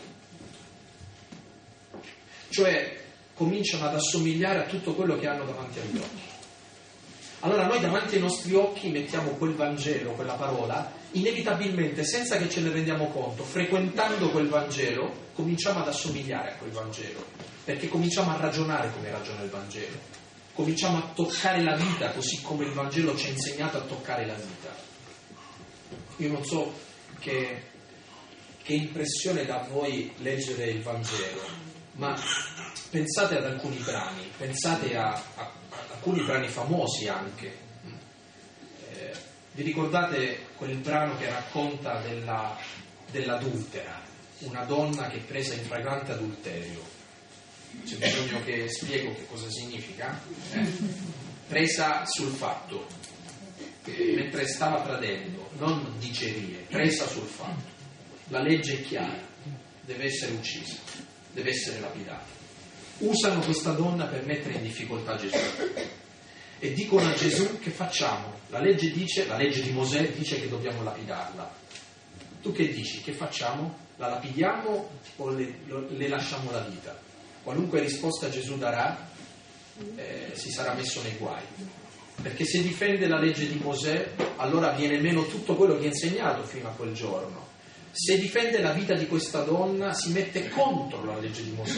cioè cominciano ad assomigliare a tutto quello che hanno davanti agli occhi. Allora noi davanti ai nostri occhi mettiamo quel Vangelo, quella parola, inevitabilmente, senza che ce ne rendiamo conto, frequentando quel Vangelo, cominciamo ad assomigliare a quel Vangelo, perché cominciamo a ragionare come ragiona il Vangelo, cominciamo a toccare la vita così come il Vangelo ci ha insegnato a toccare la vita. Io non so che, che impressione dà a voi leggere il Vangelo, ma pensate ad alcuni brani, pensate a, a, a alcuni brani famosi anche. Eh, vi ricordate quel brano che racconta della, dell'adultera, una donna che è presa in flagrante adulterio? C'è bisogno che spiego che cosa significa? Eh? Presa sul fatto, eh, mentre stava tradendo, non dicerie, presa sul fatto. La legge è chiara, deve essere uccisa, deve essere lapidata. Usano questa donna per mettere in difficoltà Gesù e dicono a Gesù: che facciamo? La legge dice, la legge di Mosè dice che dobbiamo lapidarla. Tu che dici? Che facciamo? La lapidiamo o le, le lasciamo la vita? Qualunque risposta Gesù darà eh, si sarà messo nei guai, perché se difende la legge di Mosè allora viene meno tutto quello che ha insegnato fino a quel giorno. Se difende la vita di questa donna si mette contro la legge di Mosè,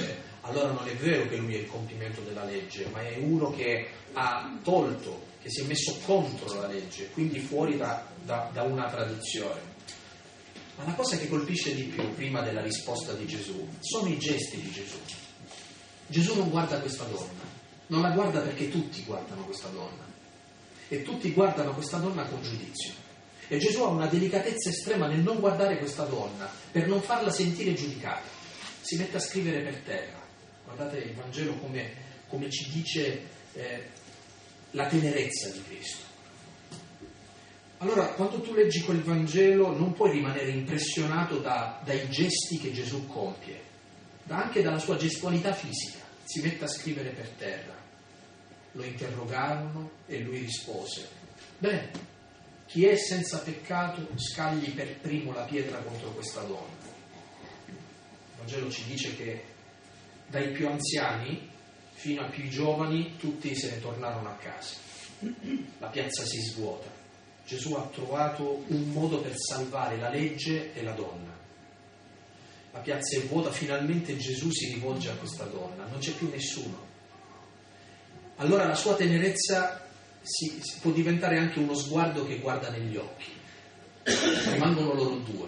allora non è vero che lui è il compimento della legge, ma è uno che ha tolto, che si è messo contro la legge, quindi fuori da, da, da una tradizione. Ma la cosa che colpisce di più, prima della risposta di Gesù, sono i gesti di Gesù. Gesù non guarda questa donna, non la guarda perché tutti guardano questa donna, e tutti guardano questa donna con giudizio. E Gesù ha una delicatezza estrema nel non guardare questa donna, per non farla sentire giudicata. Si mette a scrivere per terra. Guardate il Vangelo come, come ci dice eh, la tenerezza di Cristo. Allora, quando tu leggi quel Vangelo non puoi rimanere impressionato da, dai gesti che Gesù compie, da, anche dalla sua gestualità fisica. Si mette a scrivere per terra. Lo interrogarono e lui rispose: bene, chi è senza peccato scagli per primo la pietra contro questa donna. Il Vangelo ci dice che dai più anziani fino a più giovani tutti se ne tornarono a casa. La piazza si svuota. Gesù ha trovato un modo per salvare la legge e la donna. La piazza è vuota, finalmente Gesù si rivolge a questa donna, non c'è più nessuno. Allora la sua tenerezza si, si può diventare anche uno sguardo che guarda negli occhi. Rimangono loro due.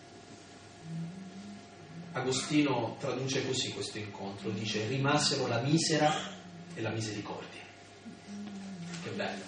Agostino traduce così questo incontro, dice: rimasero la misera e la misericordia. Che bello.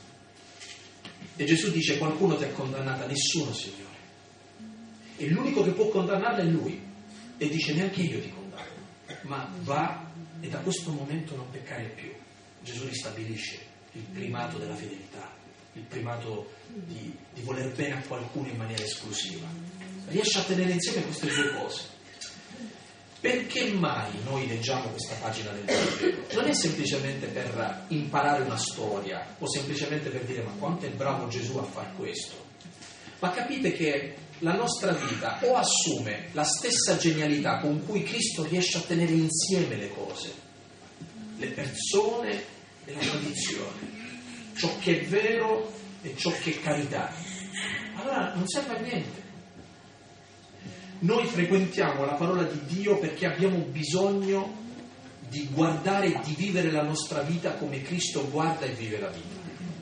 E Gesù dice: qualcuno ti ha condannata? Nessuno, Signore. E l'unico che può condannarla è Lui. E dice: neanche io ti condanno, ma va e da questo momento non peccare più. Gesù ristabilisce il primato della fedeltà, il primato di, di voler bene a qualcuno in maniera esclusiva. Riesce a tenere insieme queste due cose. Perché mai noi leggiamo questa pagina del Vangelo? Non è semplicemente per imparare una storia o semplicemente per dire: ma quanto è bravo Gesù a far questo. Ma capite che la nostra vita o assume la stessa genialità con cui Cristo riesce a tenere insieme le cose, le persone e la tradizione, ciò che è vero e ciò che è carità. Allora non serve a niente. Noi frequentiamo la parola di Dio perché abbiamo bisogno di guardare e di vivere la nostra vita come Cristo guarda e vive la vita.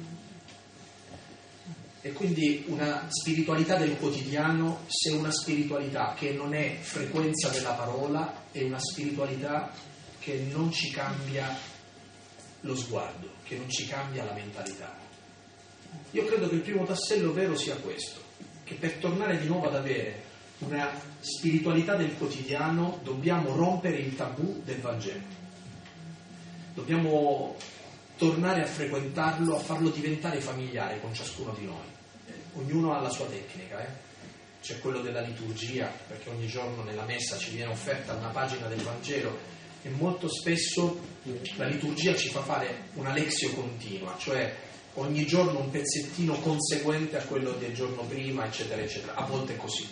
E quindi una spiritualità del quotidiano, se una spiritualità che non è frequenza della parola, è una spiritualità che non ci cambia lo sguardo, che non ci cambia la mentalità. Io credo che il primo tassello vero sia questo, che per tornare di nuovo ad avere una spiritualità del quotidiano dobbiamo rompere il tabù del Vangelo. Dobbiamo tornare a frequentarlo, a farlo diventare familiare con ciascuno di noi. Ognuno ha la sua tecnica, eh? C'è quello della liturgia, perché ogni giorno nella messa ci viene offerta una pagina del Vangelo e molto spesso la liturgia ci fa fare una lexio continua, cioè ogni giorno un pezzettino conseguente a quello del giorno prima, eccetera, eccetera. A volte è così.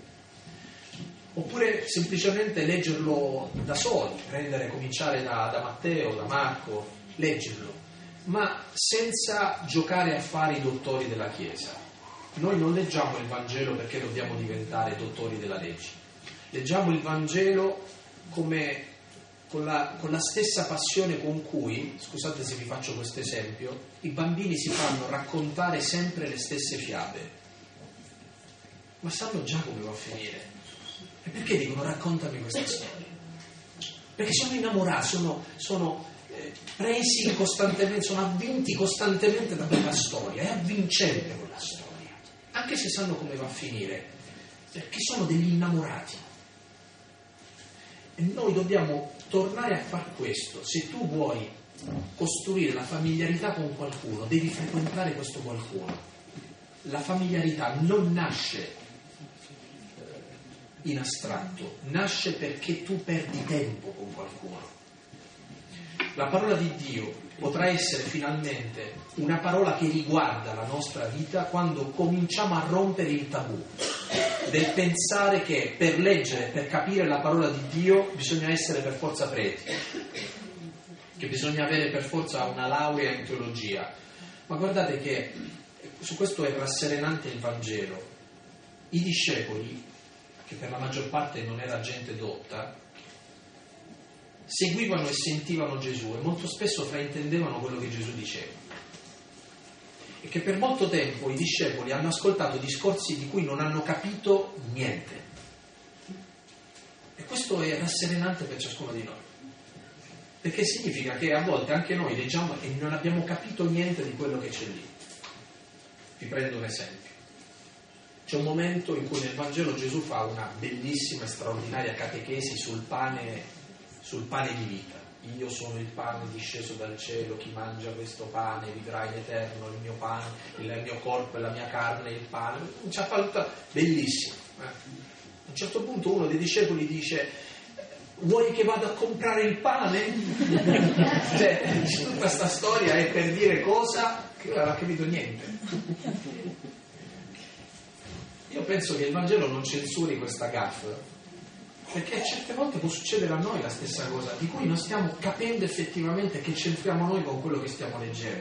Oppure semplicemente leggerlo da soli, prendere, cominciare da, da Matteo, da Marco, leggerlo, ma senza giocare a fare i dottori della Chiesa. Noi non leggiamo il Vangelo perché dobbiamo diventare dottori della legge. Leggiamo il Vangelo come con la, con la stessa passione con cui, scusate se vi faccio questo esempio, i bambini si fanno raccontare sempre le stesse fiabe. Ma sanno già come va a finire. E perché dicono: raccontami questa storia? Perché sono innamorati, sono, sono eh, presi costantemente, sono avvinti costantemente da quella storia, è avvincente quella storia, anche se sanno come va a finire, perché sono degli innamorati. E noi dobbiamo tornare a far questo. Se tu vuoi costruire la familiarità con qualcuno, devi frequentare questo qualcuno. La familiarità non nasce in astratto, nasce perché tu perdi tempo con qualcuno. La parola di Dio potrà essere finalmente una parola che riguarda la nostra vita quando cominciamo a rompere il tabù del pensare che per leggere, per capire la parola di Dio bisogna essere per forza preti, che bisogna avere per forza una laurea in teologia. Ma guardate che su questo è rasserenante il Vangelo. I discepoli, che per la maggior parte non era gente dotta, seguivano e sentivano Gesù e molto spesso fraintendevano quello che Gesù diceva. E che per molto tempo i discepoli hanno ascoltato discorsi di cui non hanno capito niente. E questo è rasserenante per ciascuno di noi. Perché significa che a volte anche noi leggiamo e non abbiamo capito niente di quello che c'è lì. Vi prendo un esempio. C'è un momento in cui nel Vangelo Gesù fa una bellissima e straordinaria catechesi sul pane, sul pane di vita. Io sono il pane disceso dal cielo, chi mangia questo pane vivrà in eterno, il mio pane, il mio corpo e la mia carne, il pane. Ci ha fatto bellissimo. Eh? A un certo punto uno dei discepoli dice: vuoi che vada a comprare il pane? Cioè, tutta questa storia è per dire cosa che non aveva capito niente. Io penso che il Vangelo non censuri questa gaffe, perché certe volte può succedere a noi la stessa cosa, di cui non stiamo capendo effettivamente che c'entriamo noi con quello che stiamo leggendo.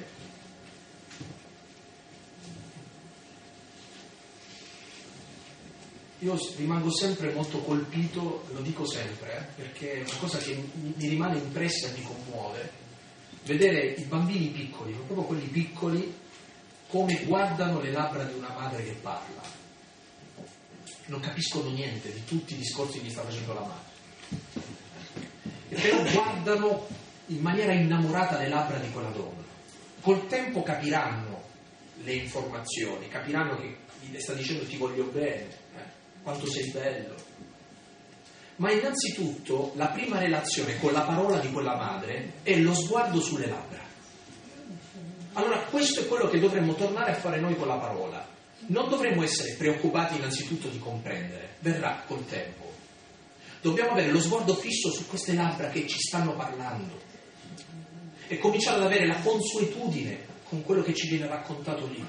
Io rimango sempre molto colpito, lo dico sempre, eh, perché è una cosa che mi, mi rimane impressa e mi commuove, vedere i bambini piccoli, proprio quelli piccoli, come guardano le labbra di una madre che parla. Non capiscono niente di tutti i discorsi che gli sta facendo la madre, e però guardano in maniera innamorata le labbra di quella donna. Col tempo capiranno le informazioni, capiranno che gli sta dicendo ti voglio bene, eh, quanto sei bello. Ma innanzitutto la prima relazione con la parola di quella madre è lo sguardo sulle labbra. Allora questo è quello che dovremmo tornare a fare noi con la parola. Non dovremmo essere preoccupati innanzitutto di comprendere, verrà col tempo. Dobbiamo avere lo sguardo fisso su queste labbra che ci stanno parlando e cominciare ad avere la consuetudine con quello che ci viene raccontato lì.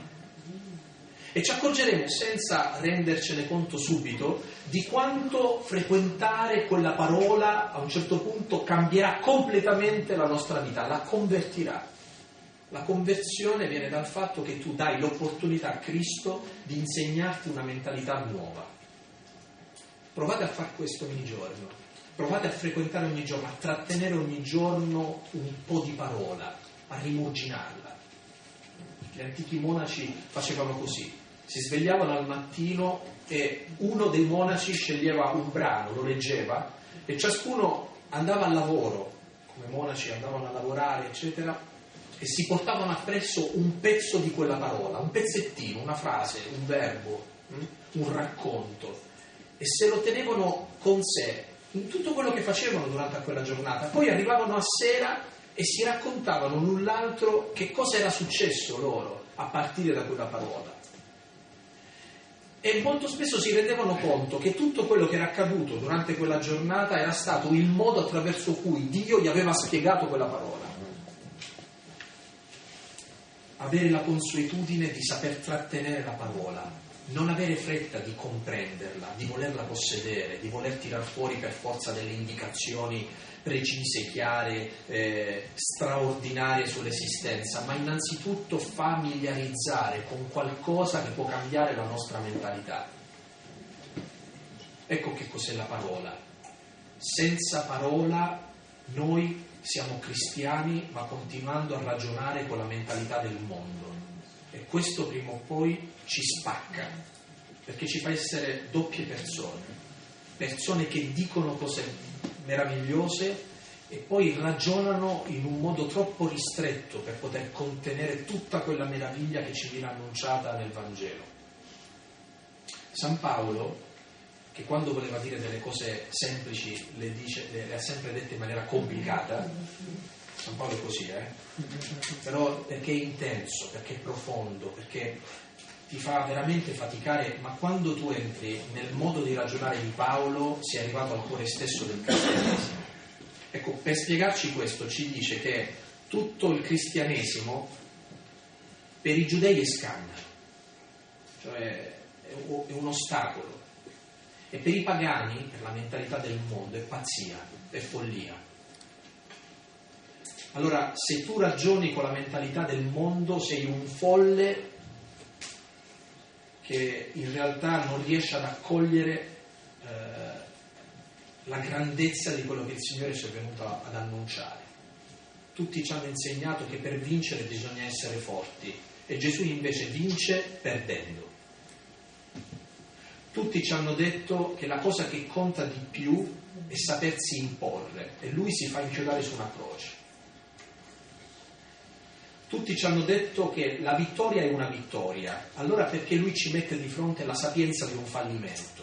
E ci accorgeremo, senza rendercene conto subito, di quanto frequentare quella parola a un certo punto cambierà completamente la nostra vita, la convertirà. La conversione viene dal fatto che tu dai l'opportunità a Cristo di insegnarti una mentalità nuova. Provate a fare questo ogni giorno, provate a frequentare ogni giorno, a trattenere ogni giorno un po' di parola, a rimuginarla. Gli antichi monaci facevano così, si svegliavano al mattino e uno dei monaci sceglieva un brano, lo leggeva e ciascuno andava al lavoro, come monaci andavano a lavorare, eccetera, e si portavano appresso un pezzo di quella parola, un pezzettino, una frase, un verbo, un racconto, e se lo tenevano con sé in tutto quello che facevano durante quella giornata. Poi arrivavano a sera e si raccontavano l'un l'altro che cosa era successo loro a partire da quella parola. E molto spesso si rendevano conto che tutto quello che era accaduto durante quella giornata era stato il modo attraverso cui Dio gli aveva spiegato quella parola. Avere la consuetudine di saper trattenere la parola, non avere fretta di comprenderla, di volerla possedere, di voler tirar fuori per forza delle indicazioni precise, chiare, eh, straordinarie sull'esistenza, ma innanzitutto familiarizzare con qualcosa che può cambiare la nostra mentalità. Ecco che cos'è la parola. Senza parola noi siamo cristiani, ma continuando a ragionare con la mentalità del mondo, e questo prima o poi ci spacca, perché ci fa essere doppie persone, persone che dicono cose meravigliose e poi ragionano in un modo troppo ristretto per poter contenere tutta quella meraviglia che ci viene annunciata nel Vangelo. San Paolo, che quando voleva dire delle cose semplici le, dice, le, le ha sempre dette in maniera complicata. San Paolo è così, eh? Però perché è intenso, perché è profondo, perché ti fa veramente faticare, ma quando tu entri nel modo di ragionare di Paolo sei arrivato al cuore stesso del cristianesimo. Ecco, per spiegarci questo ci dice che tutto il cristianesimo per i giudei è scandalo, cioè è un ostacolo. E per i pagani, per la mentalità del mondo, è pazzia, è follia. Allora, se tu ragioni con la mentalità del mondo, sei un folle che in realtà non riesce ad accogliere eh, la grandezza di quello che il Signore ci è venuto ad annunciare. Tutti ci hanno insegnato che per vincere bisogna essere forti e Gesù invece vince perdendo. Tutti ci hanno detto che la cosa che conta di più è sapersi imporre e lui si fa inchiodare su una croce. Tutti ci hanno detto che la vittoria è una vittoria, allora perché lui ci mette di fronte la sapienza di un fallimento?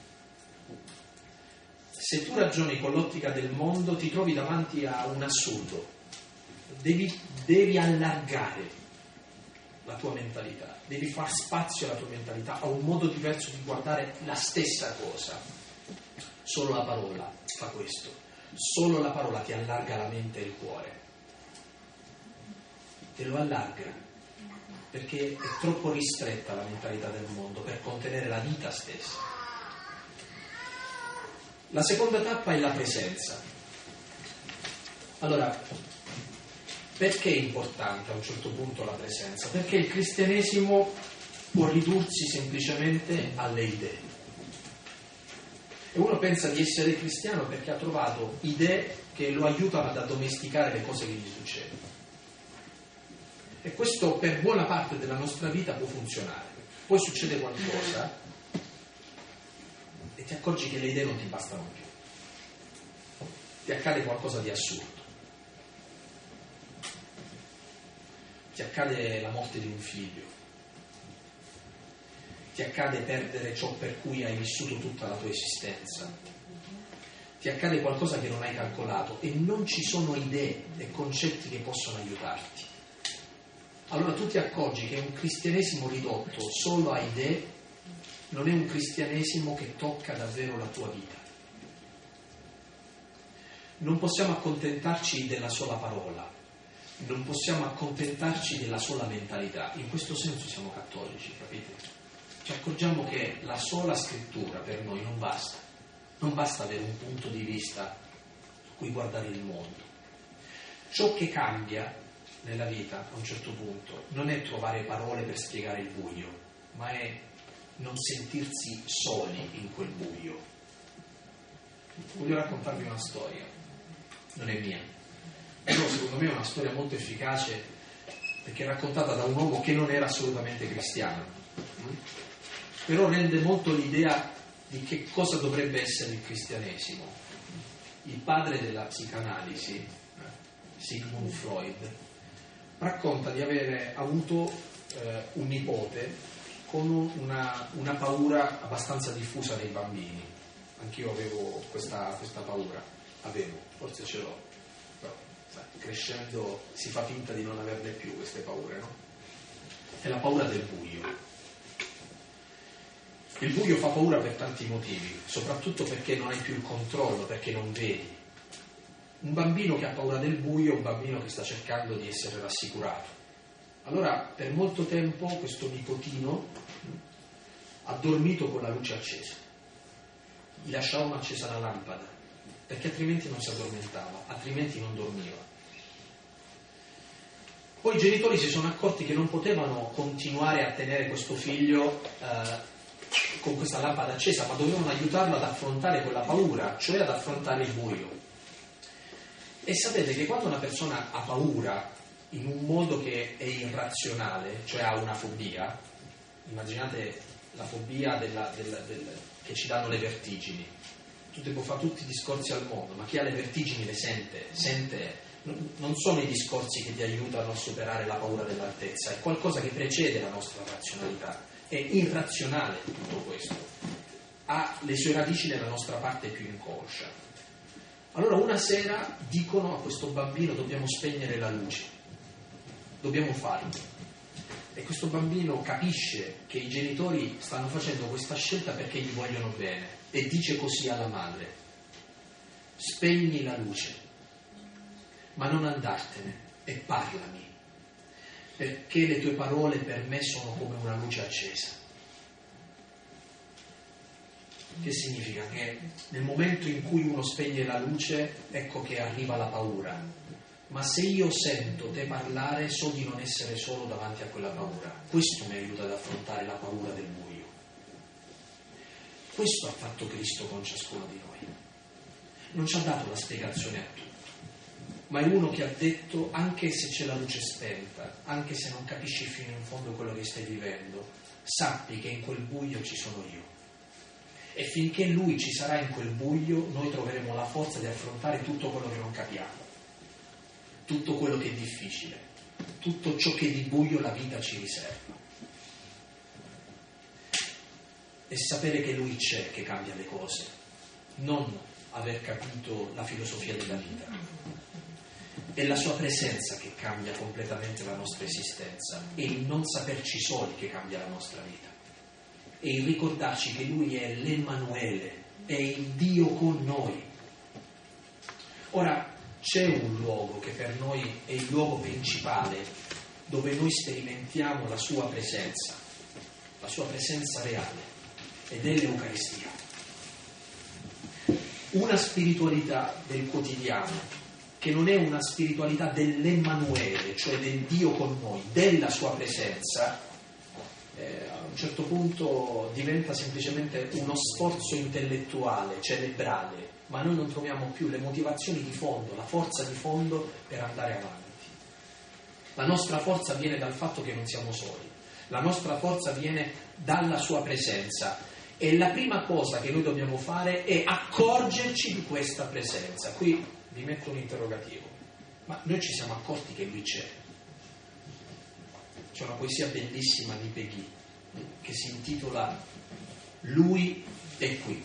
Se tu ragioni con l'ottica del mondo ti trovi davanti a un assurdo, devi, devi allargare la tua mentalità, devi far spazio alla tua mentalità, a un modo diverso di guardare la stessa cosa. Solo la parola fa questo, solo la parola ti allarga la mente e il cuore, te lo allarga, perché è troppo ristretta la mentalità del mondo per contenere la vita stessa. La seconda tappa è la presenza. Allora, perché è importante a un certo punto la presenza? Perché il cristianesimo può ridursi semplicemente alle idee. E uno pensa di essere cristiano perché ha trovato idee che lo aiutano ad addomesticare le cose che gli succedono. E questo per buona parte della nostra vita può funzionare. Poi succede qualcosa e ti accorgi che le idee non ti bastano più. Ti accade qualcosa di assurdo. Ti accade la morte di un figlio, ti accade perdere ciò per cui hai vissuto tutta la tua esistenza, ti accade qualcosa che non hai calcolato e non ci sono idee e concetti che possono aiutarti. Allora tu ti accorgi che un cristianesimo ridotto solo a idee non è un cristianesimo che tocca davvero la tua vita. Non possiamo accontentarci della sola parola, non possiamo accontentarci della sola mentalità. In questo senso siamo cattolici, capite? Ci accorgiamo che la sola scrittura per noi non basta, non basta avere un punto di vista su cui guardare il mondo. Ciò che cambia nella vita a un certo punto non è trovare parole per spiegare il buio, ma è non sentirsi soli in quel buio. Voglio raccontarvi una storia, non è mia, però secondo me è una storia molto efficace perché è raccontata da un uomo che non era assolutamente cristiano, però rende molto l'idea di che cosa dovrebbe essere il cristianesimo. Il padre della psicanalisi, Sigmund Freud, racconta di avere avuto eh, un nipote con una, una paura abbastanza diffusa nei bambini. Anch'io avevo questa, questa paura, avevo, forse ce l'ho, però sai, crescendo si fa finta di non averle più queste paure, no? È la paura del buio. Il buio fa paura per tanti motivi, soprattutto perché non hai più il controllo, perché non vedi. Un bambino che ha paura del buio è un bambino che sta cercando di essere rassicurato. Allora, per molto tempo questo nipotino ha dormito con la luce accesa. Gli lasciavano accesa la lampada, perché altrimenti non si addormentava, altrimenti non dormiva. Poi i genitori si sono accorti che non potevano continuare a tenere questo figlio eh, con questa lampada accesa, ma dovevano aiutarlo ad affrontare quella paura, cioè ad affrontare il buio. E sapete che quando una persona ha paura in un modo che è irrazionale, cioè ha una fobia, immaginate la fobia della, della, della, che ci danno le vertigini, tu puoi fare tutti i discorsi al mondo, ma chi ha le vertigini le sente, sente, non sono i discorsi che ti aiutano a superare la paura dell'altezza, è qualcosa che precede la nostra razionalità, è irrazionale tutto questo, ha le sue radici nella nostra parte più inconscia. Allora una sera dicono a questo bambino: dobbiamo spegnere la luce, dobbiamo farlo. E questo bambino capisce che i genitori stanno facendo questa scelta perché gli vogliono bene e dice così alla madre: spegni la luce, ma non andartene e parlami, perché le tue parole per me sono come una luce accesa. Che significa? Che nel momento in cui uno spegne la luce, ecco che arriva la paura, ma se io sento te parlare so di non essere solo davanti a quella paura. Questo mi aiuta ad affrontare la paura del buio. Questo ha fatto Cristo con ciascuno di noi. non ci ha dato la spiegazione a tutto, ma è uno che ha detto: anche se c'è la luce spenta, anche se non capisci fino in fondo quello che stai vivendo, sappi che in quel buio ci sono io. E finché Lui ci sarà in quel buio, noi troveremo la forza di affrontare tutto quello che non capiamo, tutto quello che è difficile, tutto ciò che di buio la vita ci riserva. E sapere che Lui c'è che cambia le cose, non aver capito la filosofia della vita. È la sua presenza che cambia completamente la nostra esistenza, è il non saperci soli che cambia la nostra vita, è il ricordarci che Lui è l'Emmanuele, è il Dio con noi. Ora, c'è un luogo che per noi è il luogo principale, dove noi sperimentiamo la sua presenza, la sua presenza reale, ed è l'Eucaristia. Una spiritualità del quotidiano che non è una spiritualità dell'Emmanuele, cioè del Dio con noi, della sua presenza, eh, a un certo punto diventa semplicemente uno sforzo intellettuale, cerebrale, ma noi non troviamo più le motivazioni di fondo, la forza di fondo per andare avanti. La nostra forza viene dal fatto che non siamo soli, la nostra forza viene dalla sua presenza. E la prima cosa che noi dobbiamo fare è accorgerci di questa presenza. Qui vi metto un interrogativo: ma noi ci siamo accorti che Lui c'è? C'è una poesia bellissima di Peggy che si intitola Lui è qui.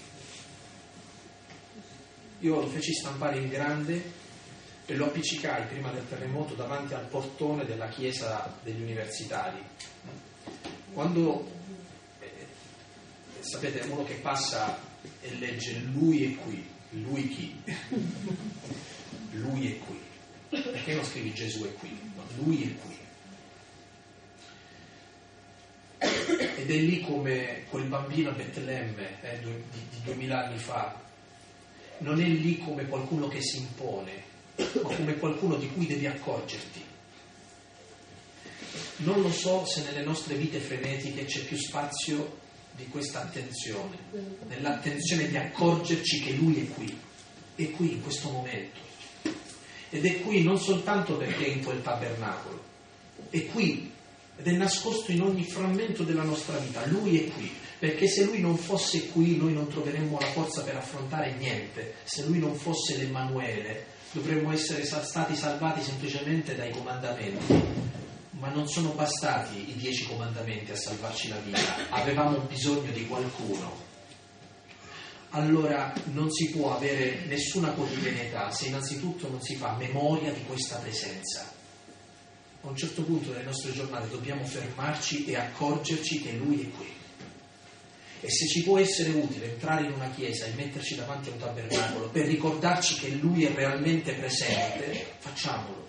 Io lo feci stampare in grande e lo appiccicai prima del terremoto davanti al portone della chiesa degli universitari. Quando sapete, uno che passa e legge Lui è qui, Lui chi? Lui è qui. Perché non scrivi Gesù è qui? No, Lui è qui. Ed è lì come quel bambino a Betlemme eh, di, di duemila anni fa. Non è lì come qualcuno che si impone, ma come qualcuno di cui devi accorgerti. Non lo so se nelle nostre vite frenetiche c'è più spazio di questa attenzione, nell'attenzione di accorgerci che Lui è qui, è qui in questo momento, ed è qui non soltanto perché è in quel tabernacolo, è qui ed è nascosto in ogni frammento della nostra vita. Lui è qui, perché se Lui non fosse qui noi non troveremmo la forza per affrontare niente. Se Lui non fosse l'Emmanuele dovremmo essere stati salvati semplicemente dai comandamenti. Ma non sono bastati i dieci comandamenti a salvarci la vita, avevamo bisogno di qualcuno. Allora non si può avere nessuna quotidianità se innanzitutto non si fa memoria di questa presenza. A un certo punto delle nostre giornate dobbiamo fermarci e accorgerci che Lui è qui. E se ci può essere utile entrare in una chiesa e metterci davanti a un tabernacolo per ricordarci che Lui è realmente presente, facciamolo.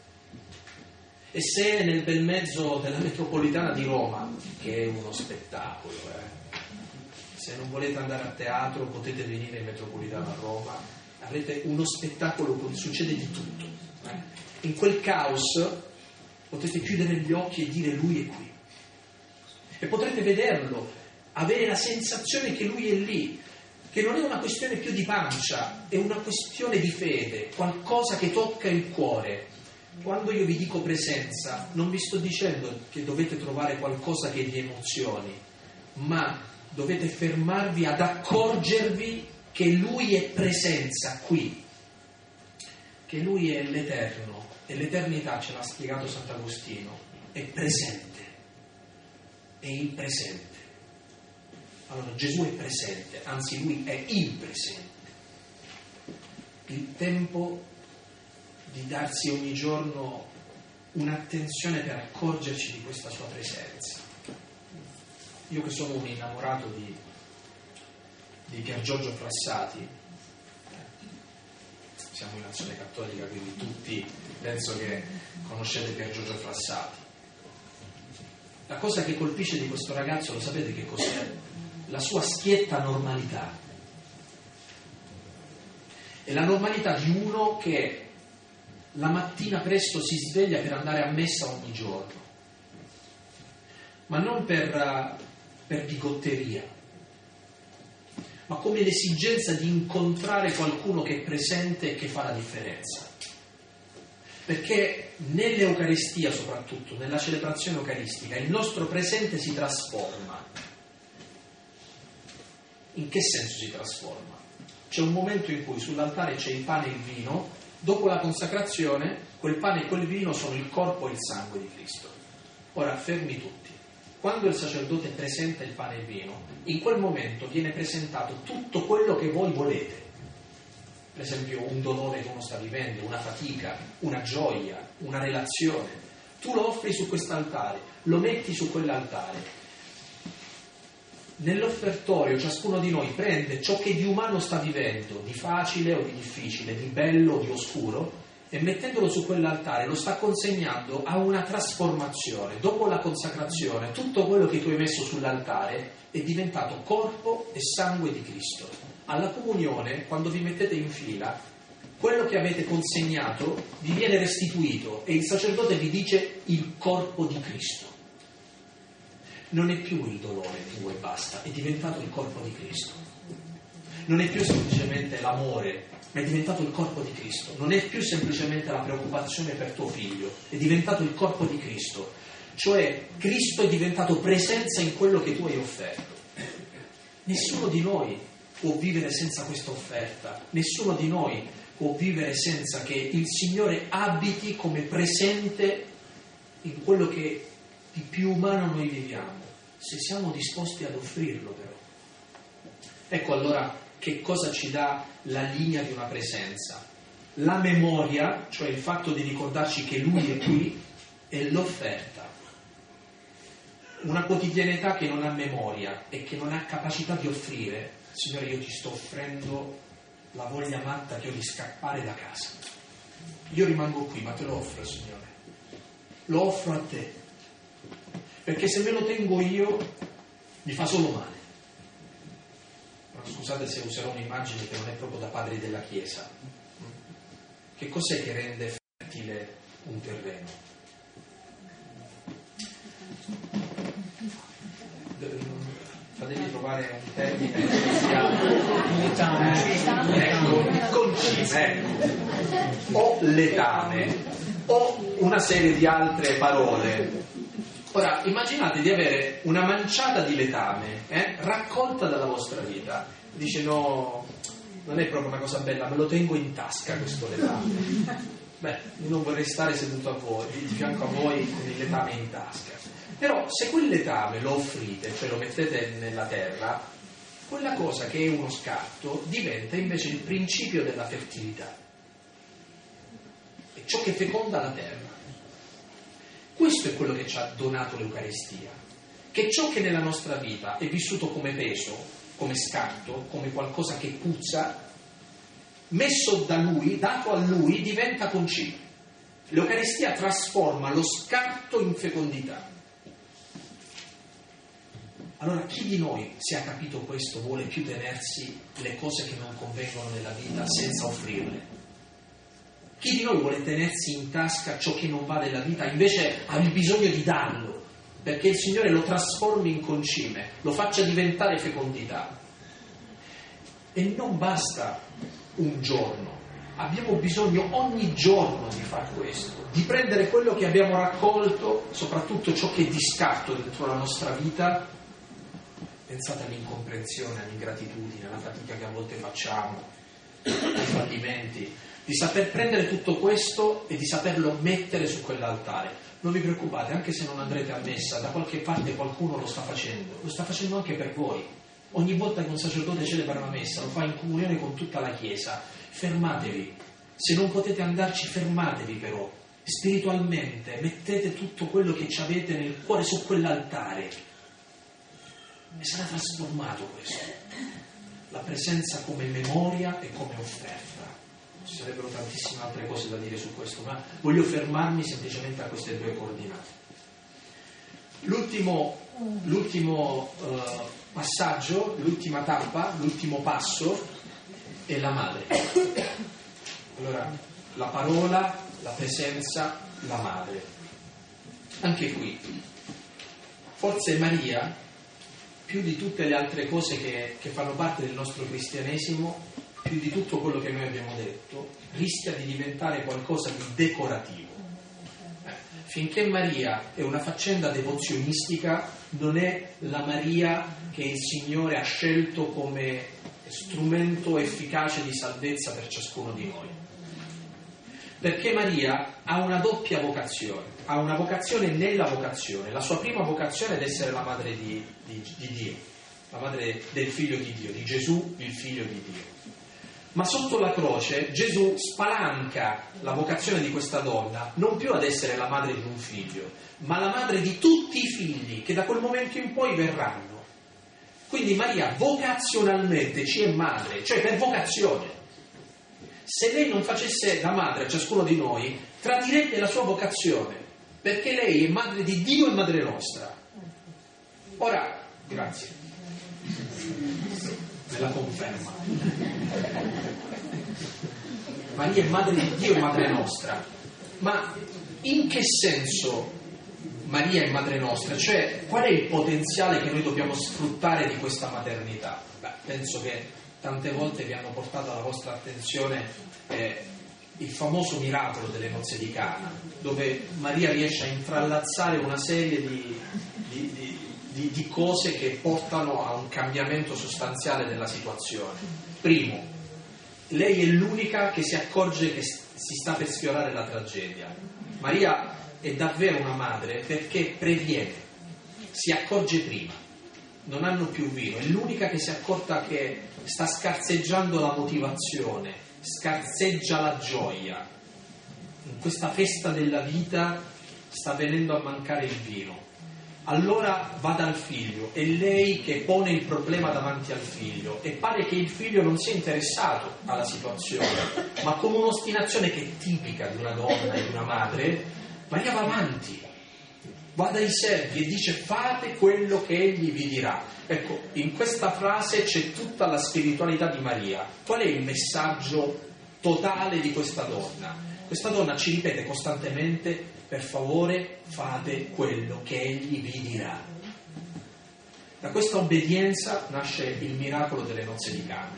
E se nel bel mezzo della metropolitana di Roma, che è uno spettacolo, eh, se non volete andare a teatro potete venire in metropolitana a Roma, avrete uno spettacolo dove succede di tutto. Eh. In quel caos potete chiudere gli occhi e dire Lui è qui. E potrete vederlo, avere la sensazione che Lui è lì, che non è una questione più di pancia, è una questione di fede, qualcosa che tocca il cuore. Quando io vi dico presenza, non vi sto dicendo che dovete trovare qualcosa che vi emozioni, ma dovete fermarvi ad accorgervi che Lui è presenza qui, che Lui è l'Eterno, e l'eternità, ce l'ha spiegato Sant'Agostino, è presente, è il presente. Allora Gesù è presente, anzi Lui è il presente. Il tempo di darsi ogni giorno un'attenzione per accorgerci di questa sua presenza. Io che sono un innamorato di, di Pier Giorgio Frassati, siamo in Azione Cattolica, quindi tutti penso che conoscete Pier Giorgio Frassati. La cosa che colpisce di questo ragazzo, lo sapete che cos'è? La sua schietta normalità. È la normalità di uno che la mattina presto si sveglia per andare a messa ogni giorno, ma non per, per bigotteria, ma come l'esigenza di incontrare qualcuno che è presente e che fa la differenza. Perché nell'Eucaristia, soprattutto nella celebrazione eucaristica, il nostro presente si trasforma. In che senso si trasforma? C'è un momento in cui sull'altare c'è il pane e il vino, dopo la consacrazione quel pane e quel vino sono il corpo e il sangue di Cristo. Ora fermi tutti. Quando il sacerdote presenta il pane e il vino, in quel momento viene presentato tutto quello che voi volete. Per esempio un dolore che uno sta vivendo, una fatica, una gioia, una relazione. Tu lo offri su quest'altare, lo metti su quell'altare. Nell'offertorio ciascuno di noi prende ciò che di umano sta vivendo, di facile o di difficile, di bello o di oscuro, e mettendolo su quell'altare lo sta consegnando a una trasformazione. Dopo la consacrazione, tutto quello che tu hai messo sull'altare è diventato corpo e sangue di Cristo. Alla comunione, quando vi mettete in fila, quello che avete consegnato vi viene restituito e il sacerdote vi dice il corpo di Cristo. Non è più il dolore tuo e basta, è diventato il corpo di Cristo. Non è più semplicemente l'amore, ma è diventato il corpo di Cristo. Non è più semplicemente la preoccupazione per tuo figlio, è diventato il corpo di Cristo. Cioè Cristo è diventato presenza in quello che tu hai offerto. Nessuno di noi può vivere senza questa offerta, nessuno di noi può vivere senza che il Signore abiti come presente in quello che di più umano noi viviamo, se siamo disposti ad offrirlo però. Ecco allora che cosa ci dà la linea di una presenza. La memoria, cioè il fatto di ricordarci che Lui è qui, e l'offerta. Una quotidianità che non ha memoria e che non ha capacità di offrire. Signore, io ti sto offrendo la voglia matta che ho di scappare da casa. Io rimango qui, ma te lo offro, Signore. Lo offro a te. Perché se me lo tengo io, mi fa solo male. Scusate se userò un'immagine che non è proprio da padri della Chiesa. Che cos'è che rende fertile un terreno? Fatevi trovare un termine ecco, concime, ecco. O letame o una serie di altre parole. Ora, immaginate di avere una manciata di letame eh, raccolta dalla vostra vita. Dice no, non è proprio una cosa bella, me lo tengo in tasca questo letame. Beh, io non vorrei stare seduto a voi, di fianco a voi con il letame in tasca. Però se quel letame lo offrite, cioè lo mettete nella terra, quella cosa che è uno scatto diventa invece il principio della fertilità. È ciò che feconda la terra. Questo è quello che ci ha donato l'Eucaristia, che ciò che nella nostra vita è vissuto come peso, come scatto, come qualcosa che puzza, messo da Lui, dato a Lui, diventa concime. L'Eucaristia trasforma lo scatto in fecondità. Allora chi di noi, se ha capito questo, vuole più tenersi le cose che non convengono nella vita senza offrirle? Chi di noi vuole tenersi in tasca ciò che non va nella vita, invece ha il bisogno di darlo, perché il Signore lo trasformi in concime, lo faccia diventare fecondità. E non basta un giorno, abbiamo bisogno ogni giorno di fare questo, di prendere quello che abbiamo raccolto, soprattutto ciò che è di scatto dentro la nostra vita. Pensate all'incomprensione, all'ingratitudine, alla fatica che a volte facciamo, ai fallimenti, di saper prendere tutto questo e di saperlo mettere su quell'altare. Non vi preoccupate, anche se non andrete a messa, da qualche parte qualcuno lo sta facendo, lo sta facendo anche per voi. Ogni volta che un sacerdote celebra una messa, lo fa in comunione con tutta la Chiesa. Fermatevi, se non potete andarci, fermatevi però, spiritualmente, mettete tutto quello che ci avete nel cuore su quell'altare. E sarà trasformato questo. La presenza come memoria e come offerta. Ci sarebbero tantissime altre cose da dire su questo, ma voglio fermarmi semplicemente a queste due coordinate. L'ultimo, l'ultimo uh, passaggio, l'ultima tappa, l'ultimo passo è la madre. Allora, la parola, la presenza, la madre. Anche qui, forse Maria più di tutte le altre cose che, che fanno parte del nostro cristianesimo, più di tutto quello che noi abbiamo detto, rischia di diventare qualcosa di decorativo. Eh, finché Maria è una faccenda devozionistica, non è la Maria che il Signore ha scelto come strumento efficace di salvezza per ciascuno di noi. Perché Maria ha una doppia vocazione, ha una vocazione nella vocazione. La sua prima vocazione è di essere la madre di, di, di Dio, la madre del figlio di Dio, di Gesù, il figlio di Dio. Ma sotto la croce Gesù spalanca la vocazione di questa donna non più ad essere la madre di un figlio, ma la madre di tutti i figli che da quel momento in poi verranno. Quindi Maria vocazionalmente ci è madre, cioè per vocazione. Se lei non facesse da madre a ciascuno di noi, tradirebbe la sua vocazione, perché lei è madre di Dio e madre nostra. Ora, grazie, me la conferma. Maria è madre di Dio e madre nostra, ma in che senso Maria è madre nostra? Cioè, qual è il potenziale che noi dobbiamo sfruttare di questa maternità? Beh, penso che tante volte vi hanno portato alla vostra attenzione eh, il famoso miracolo delle nozze di Cana, dove Maria riesce a intrallazzare una serie di, di, di, di, di cose che portano a un cambiamento sostanziale della situazione. Primo, lei è l'unica che si accorge che si sta per sfiorare la tragedia. Maria è davvero una madre perché previene, si accorge prima. Non hanno più vino, è l'unica che si è accorta che sta scarseggiando la motivazione, scarseggia la gioia. In questa festa della vita sta venendo a mancare il vino. Allora va dal figlio, è lei che pone il problema davanti al figlio e pare che il figlio non sia interessato alla situazione, ma con un'ostinazione che è tipica di una donna e di una madre, Maria va avanti. Va dai servi e dice: fate quello che egli vi dirà. Ecco, in questa frase c'è tutta la spiritualità di Maria. Qual è il messaggio totale di questa donna? Questa donna ci ripete costantemente: per favore fate quello che egli vi dirà. Da questa obbedienza nasce il miracolo delle nozze di Cana.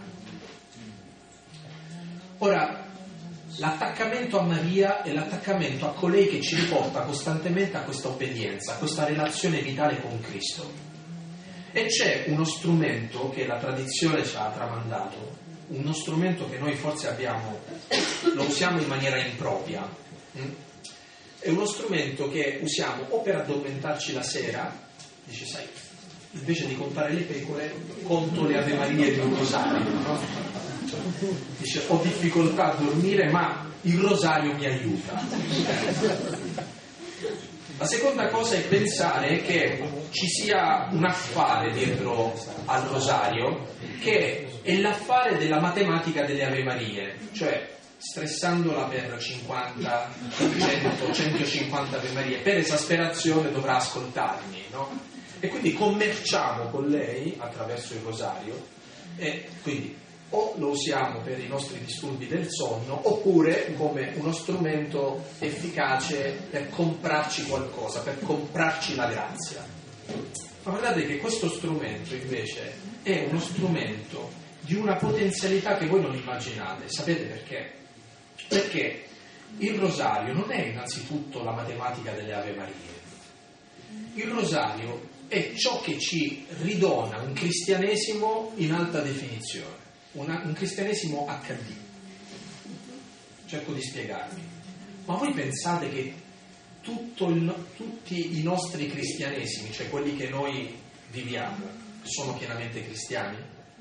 Ora, l'attaccamento a Maria è l'attaccamento a colei che ci riporta costantemente a questa obbedienza, a questa relazione vitale con Cristo. E c'è uno strumento che la tradizione ci ha tramandato, uno strumento che noi forse abbiamo, lo usiamo in maniera impropria. È uno strumento che usiamo o per addormentarci la sera, dice: sai, invece di contare le pecore, conto le Ave Marie di un rosario, no? Dice: ho difficoltà a dormire, ma il rosario mi aiuta. La seconda cosa è pensare che ci sia un affare dietro al rosario, che è l'affare della matematica delle Ave Marie, cioè stressandola per cinquanta, cento, centocinquanta Ave Marie, per esasperazione dovrà ascoltarmi, no? E quindi commerciamo con lei attraverso il rosario, e quindi o lo usiamo per i nostri disturbi del sonno, oppure come uno strumento efficace per comprarci qualcosa, per comprarci la grazia. Ma guardate che questo strumento invece è uno strumento di una potenzialità che voi non immaginate. Sapete perché? Perché il rosario non è innanzitutto la matematica delle Ave Marie. Il rosario è ciò che ci ridona un cristianesimo in alta definizione. Una, un cristianesimo acca di. Cerco di spiegarmi. Ma voi pensate che tutto il, tutti i nostri cristianesimi, cioè quelli che noi viviamo, sono pienamente cristiani?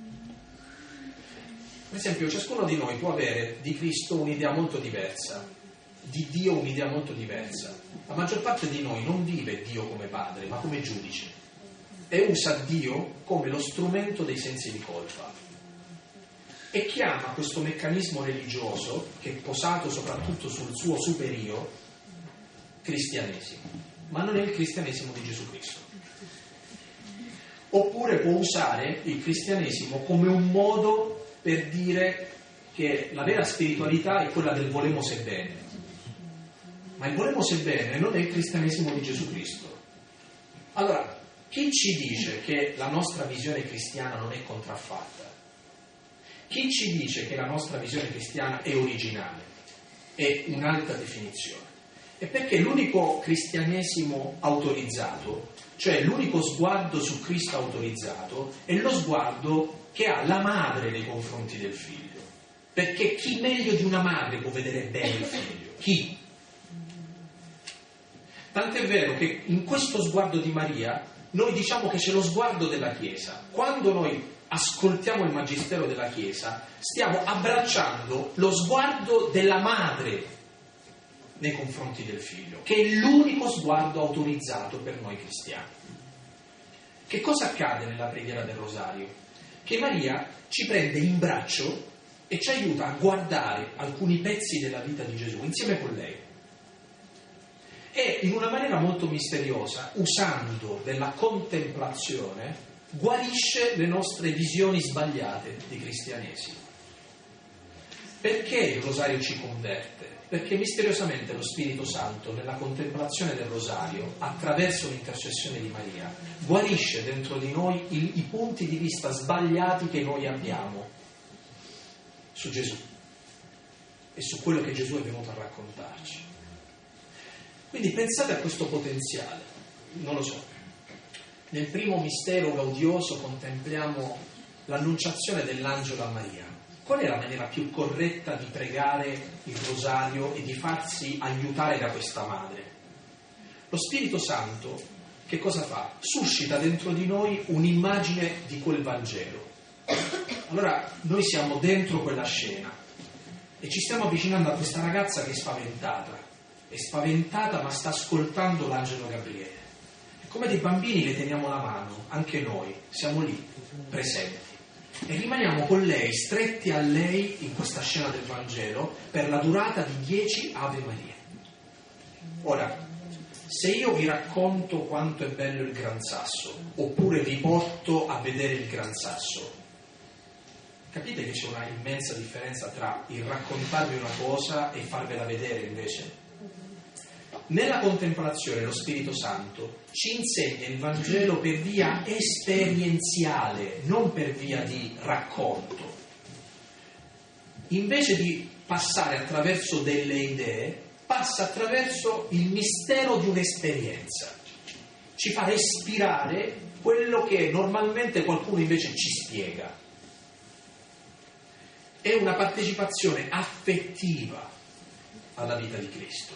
Per esempio, ciascuno di noi può avere di Cristo un'idea molto diversa, di Dio un'idea molto diversa. La maggior parte di noi non vive Dio come padre, ma come giudice, e usa Dio come lo strumento dei sensi di colpa. E chiama questo meccanismo religioso, che è posato soprattutto sul suo superio, cristianesimo, ma non è il cristianesimo di Gesù Cristo. Oppure può usare il cristianesimo come un modo per dire che la vera spiritualità è quella del volemose bene, ma il volemose bene non è il cristianesimo di Gesù Cristo. Allora, Chi ci dice che la nostra visione cristiana non è contraffatta? Chi ci dice che la nostra visione cristiana è originale? È un'alta definizione. È perché l'unico cristianesimo autorizzato, cioè l'unico sguardo su Cristo autorizzato, è lo sguardo che ha la madre nei confronti del figlio. Perché chi meglio di una madre può vedere bene il figlio? Chi? Tant'è vero che in questo sguardo di Maria noi diciamo che c'è lo sguardo della Chiesa. Quando noi ascoltiamo il magistero della Chiesa, stiamo abbracciando lo sguardo della madre nei confronti del figlio, che è l'unico sguardo autorizzato per noi cristiani. Che cosa accade nella preghiera del Rosario? Che Maria ci prende in braccio e ci aiuta a guardare alcuni pezzi della vita di Gesù insieme con lei. E in una maniera molto misteriosa, usando della contemplazione, guarisce le nostre visioni sbagliate di cristianesimo. Perché il Rosario ci converte? Perché misteriosamente lo Spirito Santo, nella contemplazione del Rosario, attraverso l'intercessione di Maria, guarisce dentro di noi il, i punti di vista sbagliati che noi abbiamo su Gesù e su quello che Gesù è venuto a raccontarci. Quindi pensate a questo potenziale. Non lo so. Nel primo mistero gaudioso contempliamo l'annunciazione dell'angelo a Maria. Qual è la maniera più corretta di pregare il Rosario e di farsi aiutare da questa madre? Lo Spirito Santo che cosa fa? Suscita dentro di noi un'immagine di quel Vangelo. Allora noi siamo dentro quella scena e ci stiamo avvicinando a questa ragazza che è spaventata. È spaventata ma sta ascoltando l'angelo Gabriele. Come dei bambini le teniamo la mano, anche noi siamo lì, presenti. E rimaniamo con lei, stretti a lei in questa scena del Vangelo per la durata di dieci Ave Marie. Ora, se io vi racconto quanto è bello il Gran Sasso, oppure vi porto a vedere il Gran Sasso, capite che c'è una immensa differenza tra il raccontarvi una cosa e farvela vedere invece? Nella contemplazione lo Spirito Santo ci insegna il Vangelo per via esperienziale, non per via di racconto. Invece di passare attraverso delle idee, passa attraverso il mistero di un'esperienza. Ci fa respirare quello che normalmente qualcuno invece ci spiega. È una partecipazione affettiva alla vita di Cristo.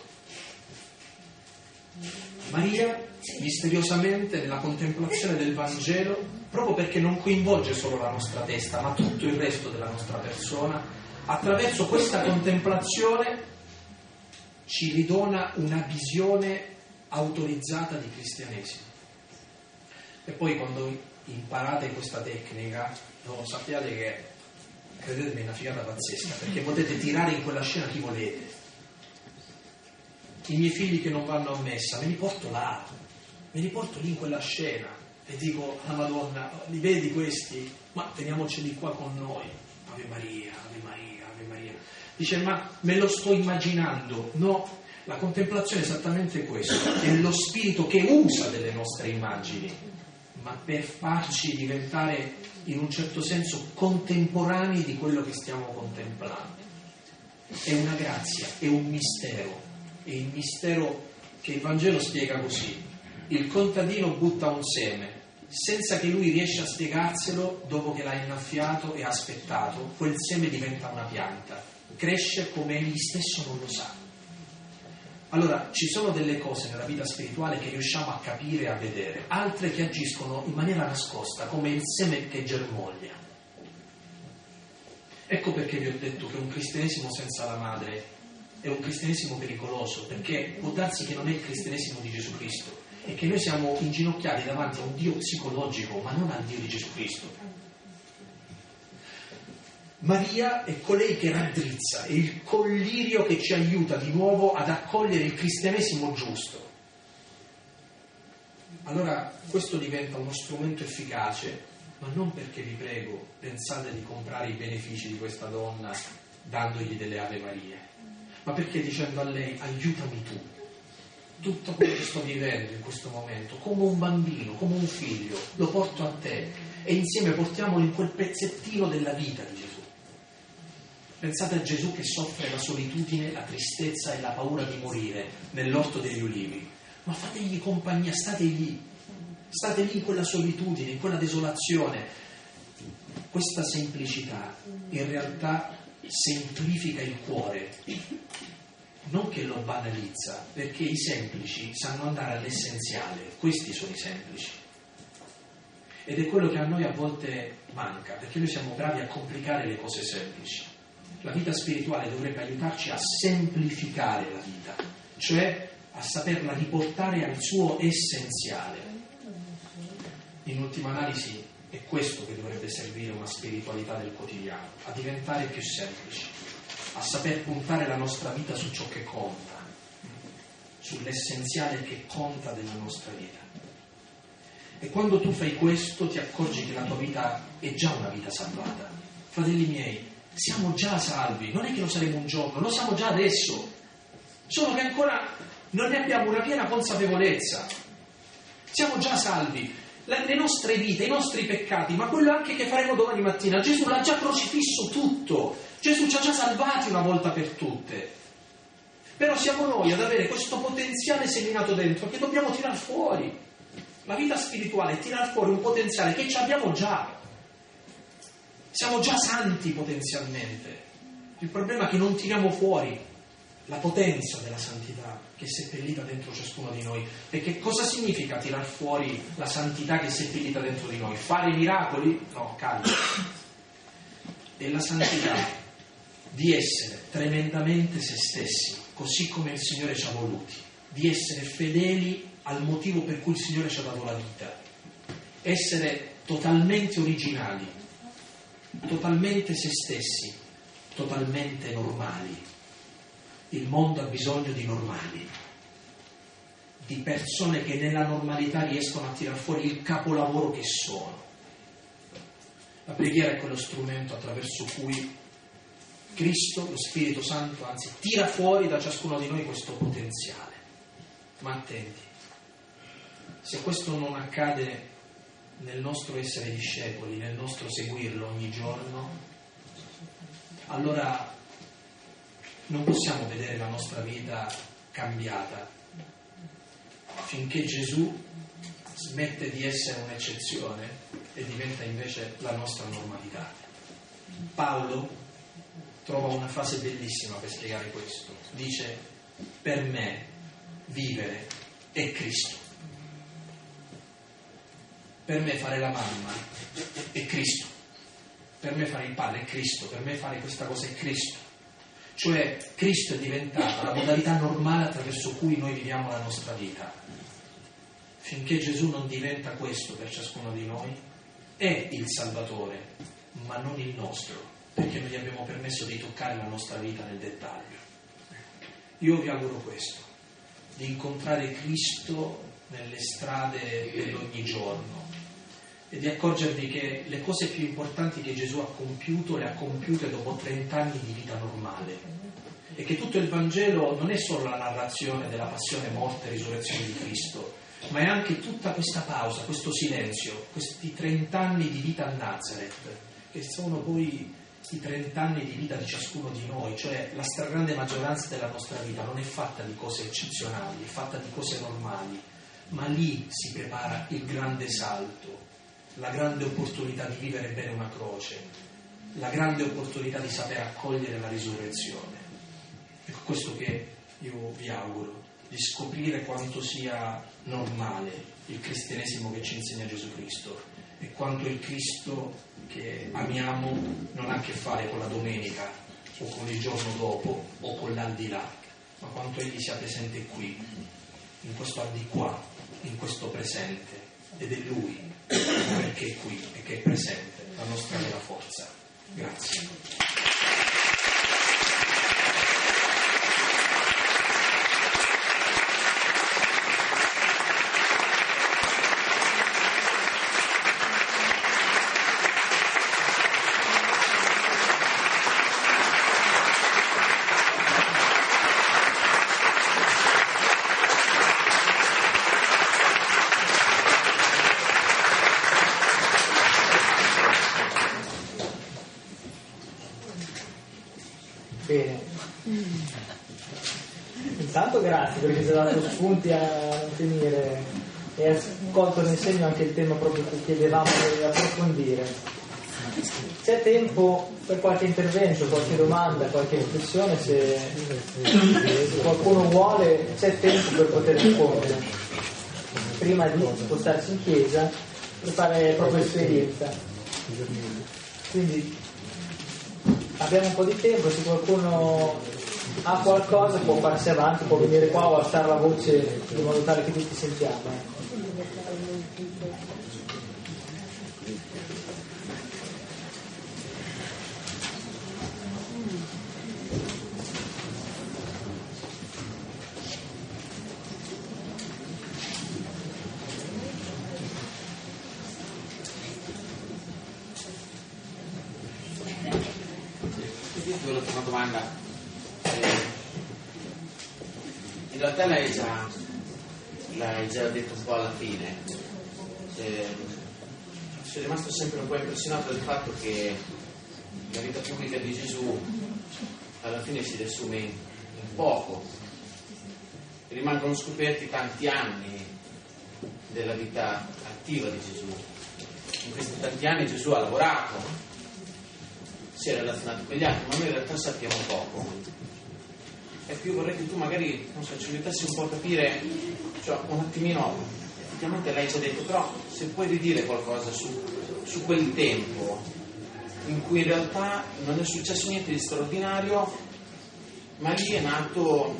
Maria, misteriosamente, nella contemplazione del Vangelo, proprio perché non coinvolge solo la nostra testa, ma tutto il resto della nostra persona, attraverso questa contemplazione ci ridona una visione autorizzata di cristianesimo. E poi quando imparate questa tecnica, no, sappiate che, credetemi, è una figata pazzesca, perché potete tirare in quella scena chi volete. I miei figli che non vanno a messa, me li porto là, me li porto lì in quella scena e dico alla Madonna, li vedi questi? Ma teniamoceli qua con noi. Ave Maria, Ave Maria, Ave Maria. Dice, ma me lo sto immaginando. No, la contemplazione è esattamente questo, è lo Spirito che usa delle nostre immagini, ma per farci diventare in un certo senso contemporanei di quello che stiamo contemplando. È una grazia, è un mistero. È il mistero che il Vangelo spiega così: il contadino butta un seme, senza che lui riesca a spiegarselo, dopo che l'ha innaffiato e ha aspettato, quel seme diventa una pianta, cresce come egli stesso non lo sa. Allora, ci sono delle cose nella vita spirituale che riusciamo a capire e a vedere, altre che agiscono in maniera nascosta, come il seme che germoglia. Ecco perché vi ho detto che un cristianesimo senza la madre è un cristianesimo pericoloso, perché può darsi che non è il cristianesimo di Gesù Cristo e che noi siamo inginocchiati davanti a un Dio psicologico, ma non al Dio di Gesù Cristo. Maria è colei che raddrizza, è il collirio che ci aiuta di nuovo ad accogliere il cristianesimo giusto. Allora questo diventa uno strumento efficace, ma non perché, vi prego, pensate di comprare i benefici di questa donna dandogli delle Ave Marie, ma perché dicendo a lei: aiutami tu, tutto quello che sto vivendo in questo momento, come un bambino, come un figlio, lo porto a te e insieme portiamolo in quel pezzettino della vita di Gesù. Pensate a Gesù che soffre la solitudine, la tristezza e la paura di morire nell'orto degli ulivi, ma fategli compagnia, state lì, state lì in quella solitudine, in quella desolazione. Questa semplicità in realtà semplifica il cuore, non che lo banalizza, perché i semplici sanno andare all'essenziale, questi sono i semplici. Ed è quello che a noi a volte manca, perché noi siamo bravi a complicare le cose semplici. La vita spirituale dovrebbe aiutarci a semplificare la vita, cioè a saperla riportare al suo essenziale. In ultima analisi è questo che dovrebbe servire una spiritualità del quotidiano, a diventare più semplici, a saper puntare la nostra vita su ciò che conta, sull'essenziale che conta della nostra vita. E quando tu fai questo ti accorgi che la tua vita è già una vita salvata. Fratelli miei, siamo già salvi, non è che lo saremo un giorno, lo siamo già adesso, solo che ancora non ne abbiamo una piena consapevolezza. Siamo già salvi, le nostre vite, i nostri peccati, ma quello anche che faremo domani mattina, Gesù l'ha già crocifisso tutto, Gesù ci ha già salvati una volta per tutte. Però siamo noi ad avere questo potenziale seminato dentro che dobbiamo tirar fuori. La vita spirituale è tirar fuori un potenziale che ci abbiamo già. Siamo già santi potenzialmente. Il problema è che non tiriamo fuori la potenza della santità che è seppellita dentro ciascuno di noi. Perché cosa significa tirar fuori la santità che è seppellita dentro di noi? Fare miracoli? No, calma. È la santità di essere tremendamente se stessi, così come il Signore ci ha voluti, di essere fedeli al motivo per cui il Signore ci ha dato la vita, essere totalmente originali, totalmente se stessi, totalmente normali. Il mondo ha bisogno di normali, di persone che nella normalità riescono a tirar fuori il capolavoro che sono. La preghiera è quello strumento attraverso cui Cristo, lo Spirito Santo, anzi, tira fuori da ciascuno di noi questo potenziale. Ma attenti, se questo non accade nel nostro essere discepoli, nel nostro seguirlo ogni giorno, allora non possiamo vedere la nostra vita cambiata finché Gesù smette di essere un'eccezione e diventa invece la nostra normalità. Paolo trova una frase bellissima per spiegare questo. Dice: per me vivere è Cristo. Per me fare la mamma è Cristo. Per me fare il padre è Cristo. Per me fare questa cosa è Cristo. Cioè Cristo è diventata la modalità normale attraverso cui noi viviamo la nostra vita. Finché Gesù non diventa questo per ciascuno di noi, è il Salvatore, ma non il nostro, perché noi gli abbiamo permesso di toccare la nostra vita nel dettaglio. Io vi auguro questo, di incontrare Cristo nelle strade dell'ogni giorno e di accorgervi che le cose più importanti che Gesù ha compiuto le ha compiute dopo trent'anni di vita normale, e che tutto il Vangelo non è solo la narrazione della passione, morte e risurrezione di Cristo, ma è anche tutta questa pausa, questo silenzio, questi trent'anni di vita a Nazareth, che sono poi i trent'anni di vita di ciascuno di noi. Cioè la stragrande maggioranza della nostra vita non è fatta di cose eccezionali, è fatta di cose normali, ma lì si prepara il grande salto, la grande opportunità di vivere bene una croce, la grande opportunità di saper accogliere la risurrezione. Ecco questo che io vi auguro, di scoprire quanto sia normale il cristianesimo che ci insegna Gesù Cristo e quanto il Cristo che amiamo non ha a che fare con la domenica o con il giorno dopo o con l'aldilà, ma quanto Egli sia presente qui, in questo al di qua, in questo presente, ed è Lui perché è qui e che è presente, la nostra vera forza. Grazie.
Bene. Intanto grazie perché ci ha dato spunti a non finire e ha colto nel segno anche il tema proprio che chiedevamo di approfondire. C'è tempo per qualche intervento, qualche domanda, qualche riflessione, se, se qualcuno vuole c'è tempo per poter rispondere prima di spostarsi in chiesa per fare proprio esperienza. Quindi abbiamo un po' di tempo, se qualcuno ha qualcosa può farsi avanti, può venire qua o alzare la voce in modo tale che tutti sentiamo.
Una domanda, eh, in realtà l'hai già, l'hai già detto un po' alla fine. Eh, sono rimasto sempre un po' impressionato dal fatto che la vita pubblica di Gesù alla fine si riassume in, in poco, rimangono scoperti tanti anni della vita attiva di Gesù. In questi tanti anni Gesù ha lavorato, si è relazionato con gli altri, ma noi in realtà sappiamo poco. E più vorrei che tu magari, non so, ci aiutassi un po' a capire, cioè un attimino, effettivamente l'hai già detto, però se puoi ridire qualcosa su, su quel tempo in cui in realtà non è successo niente di straordinario, ma lì è nato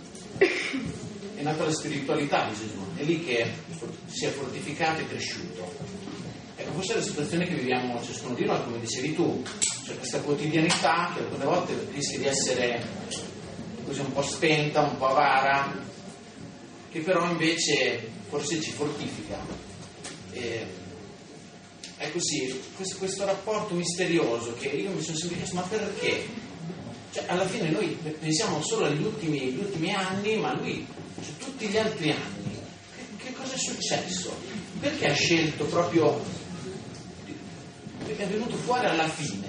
è nata la spiritualità di Gesù, è lì che si è fortificato e cresciuto. Ecco, forse è la situazione che viviamo ciascuno di noi, come dicevi tu, cioè questa quotidianità che alcune volte rischia di essere così un po' spenta, un po' avara, che però invece forse ci fortifica. E, è così, questo, questo rapporto misterioso che io mi sono sempre chiesto, ma perché? Cioè, alla fine noi pensiamo solo agli ultimi, agli ultimi anni, ma lui, cioè, tutti gli altri anni, che, che cosa è successo? Perché ha scelto proprio, perché è venuto fuori alla fine?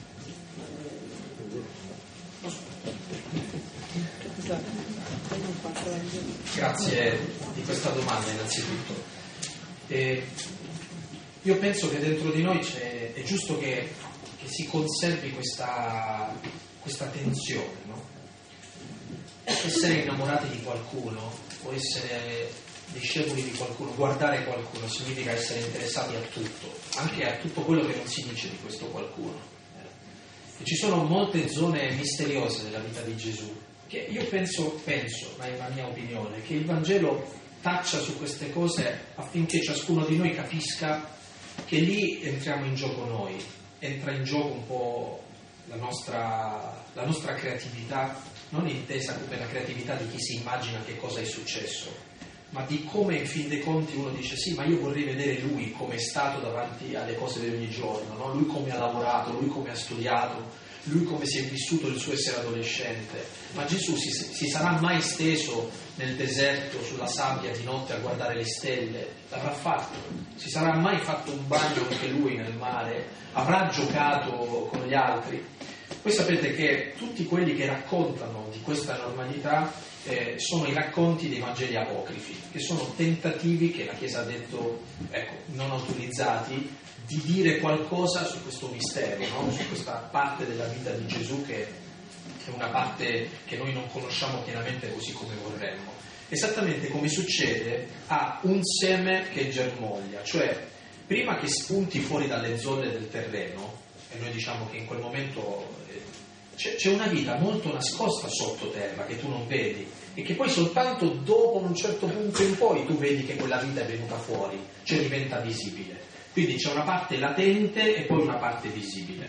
Grazie di questa domanda innanzitutto. Eh, io penso che dentro di noi c'è, è giusto che, che si conservi questa, questa tensione, no? Essere innamorati di qualcuno o essere discepoli di qualcuno, guardare qualcuno significa essere interessati a tutto, anche a tutto quello che non si dice di questo qualcuno. E ci sono molte zone misteriose nella vita di Gesù che io penso, penso, ma è la mia opinione, che il Vangelo taccia su queste cose affinché ciascuno di noi capisca che lì entriamo in gioco noi, entra in gioco un po' la nostra, la nostra creatività, non intesa come la creatività di chi si immagina che cosa è successo, ma di come in fin dei conti uno dice sì, ma io vorrei vedere lui come è stato davanti alle cose di ogni giorno, no? Lui come ha lavorato, lui come ha studiato, lui come si è vissuto il suo essere adolescente. Ma Gesù si, si sarà mai steso nel deserto sulla sabbia di notte a guardare le stelle? L'avrà fatto? Si sarà mai fatto un bagno anche lui nel mare? Avrà giocato con gli altri? Voi sapete che tutti quelli che raccontano di questa normalità eh, sono i racconti dei Vangeli apocrifi, che sono tentativi che la Chiesa ha detto, ecco, non autorizzati, di dire qualcosa su questo mistero, no? Su questa parte della vita di Gesù che è una parte che noi non conosciamo pienamente così come vorremmo. Esattamente come succede a un seme che germoglia, cioè prima che spunti fuori dalle zolle del terreno, e noi diciamo che in quel momento c'è, c'è una vita molto nascosta sottoterra che tu non vedi e che poi soltanto dopo un certo punto in poi tu vedi che quella vita è venuta fuori, cioè diventa visibile. Quindi c'è una parte latente e poi una parte visibile.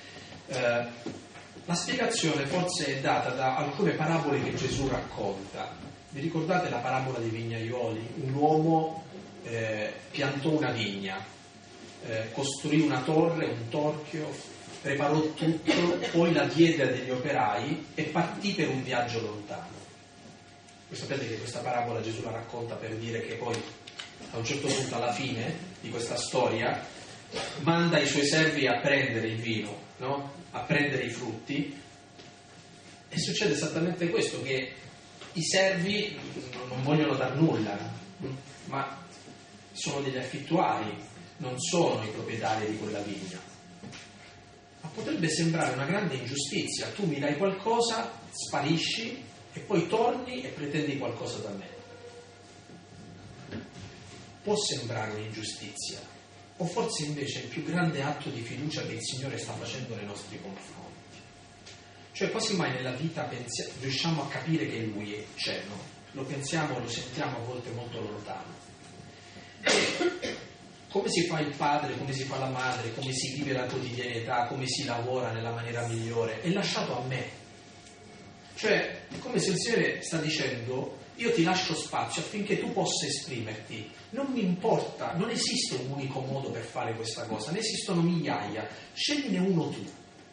Eh, la spiegazione forse è data da alcune parabole che Gesù racconta. Vi ricordate la parabola dei vignaioli? Un uomo eh, piantò una vigna, eh, costruì una torre, un torchio, preparò tutto, poi la diede a degli operai e partì per un viaggio lontano. Voi sapete che questa parabola Gesù la racconta per dire che poi a un certo punto, alla fine di questa storia, manda i suoi servi a prendere il vino, no? A prendere i frutti,
E succede esattamente questo, che i servi non vogliono dar nulla, ma sono degli affittuari, non sono i proprietari di quella vigna. Ma potrebbe sembrare una grande ingiustizia: tu mi dai qualcosa, sparisci e poi torni e pretendi qualcosa da me. Può sembrare un'ingiustizia, o forse invece è il più grande atto di fiducia che il Signore sta facendo nei nostri confronti. Cioè quasi mai nella vita pensi- riusciamo a capire che Lui c'è, no? Lo pensiamo, lo sentiamo a volte molto lontano. E come si fa il padre, come si fa la madre, come si vive la quotidianità, come si lavora nella maniera migliore, è lasciato a me. Cioè è come se il Signore sta dicendo: io ti lascio spazio affinché tu possa esprimerti. Non mi importa, non esiste un unico modo per fare questa cosa, ne esistono migliaia. Scegliene uno tu,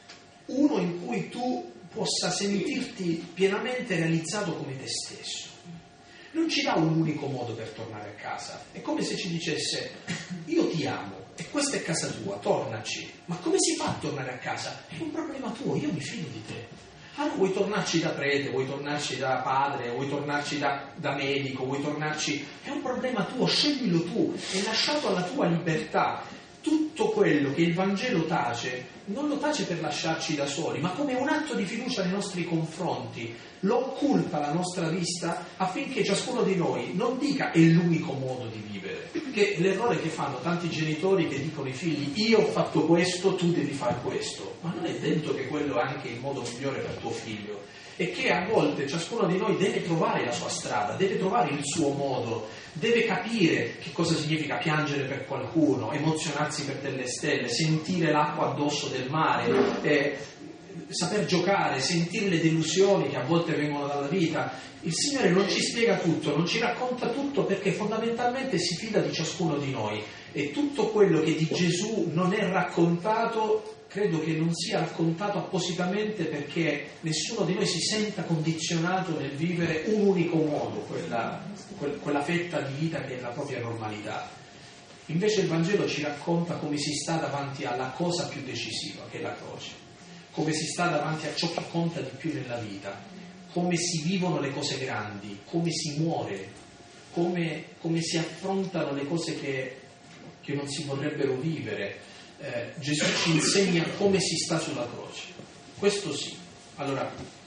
uno in cui tu possa sentirti pienamente realizzato come te stesso. Non ci dà un unico modo per tornare a casa. È come se ci dicesse: io ti amo e questa è casa tua, tornaci. Ma come si fa a tornare a casa? È un problema tuo, io mi fido di te. Allora vuoi tornarci da prete, vuoi tornarci da padre, vuoi tornarci da, da medico, vuoi tornarci... È un problema tuo, sceglilo tu, è lasciato alla tua libertà. Tutto quello che il Vangelo tace, non lo tace per lasciarci da soli, ma come un atto di fiducia nei nostri confronti. Lo occulta la nostra vista affinché ciascuno di noi non dica è l'unico modo di vivere. Che l'errore che fanno tanti genitori che dicono ai figli: io ho fatto questo, tu devi fare questo. Ma non è detto che quello è anche il modo migliore per tuo figlio. E che a volte ciascuno di noi deve trovare la sua strada, deve trovare il suo modo, deve capire che cosa significa piangere per qualcuno, emozionarsi per delle stelle, sentire l'acqua addosso del mare, eh, saper giocare, sentire le delusioni che a volte vengono dalla vita. Il Signore non ci spiega tutto, non ci racconta tutto, perché fondamentalmente si fida di ciascuno di noi, e tutto quello che di Gesù non è raccontato credo che non sia raccontato appositamente perché nessuno di noi si senta condizionato nel vivere un unico modo, quella, quella fetta di vita che è la propria normalità. Invece il Vangelo ci racconta come si sta davanti alla cosa più decisiva, che è la croce, come si sta davanti a ciò che conta di più nella vita, come si vivono le cose grandi, come si muore, come, come si affrontano le cose che, che non si vorrebbero vivere. Eh, Gesù ci insegna come si sta sulla croce, questo sì. Allora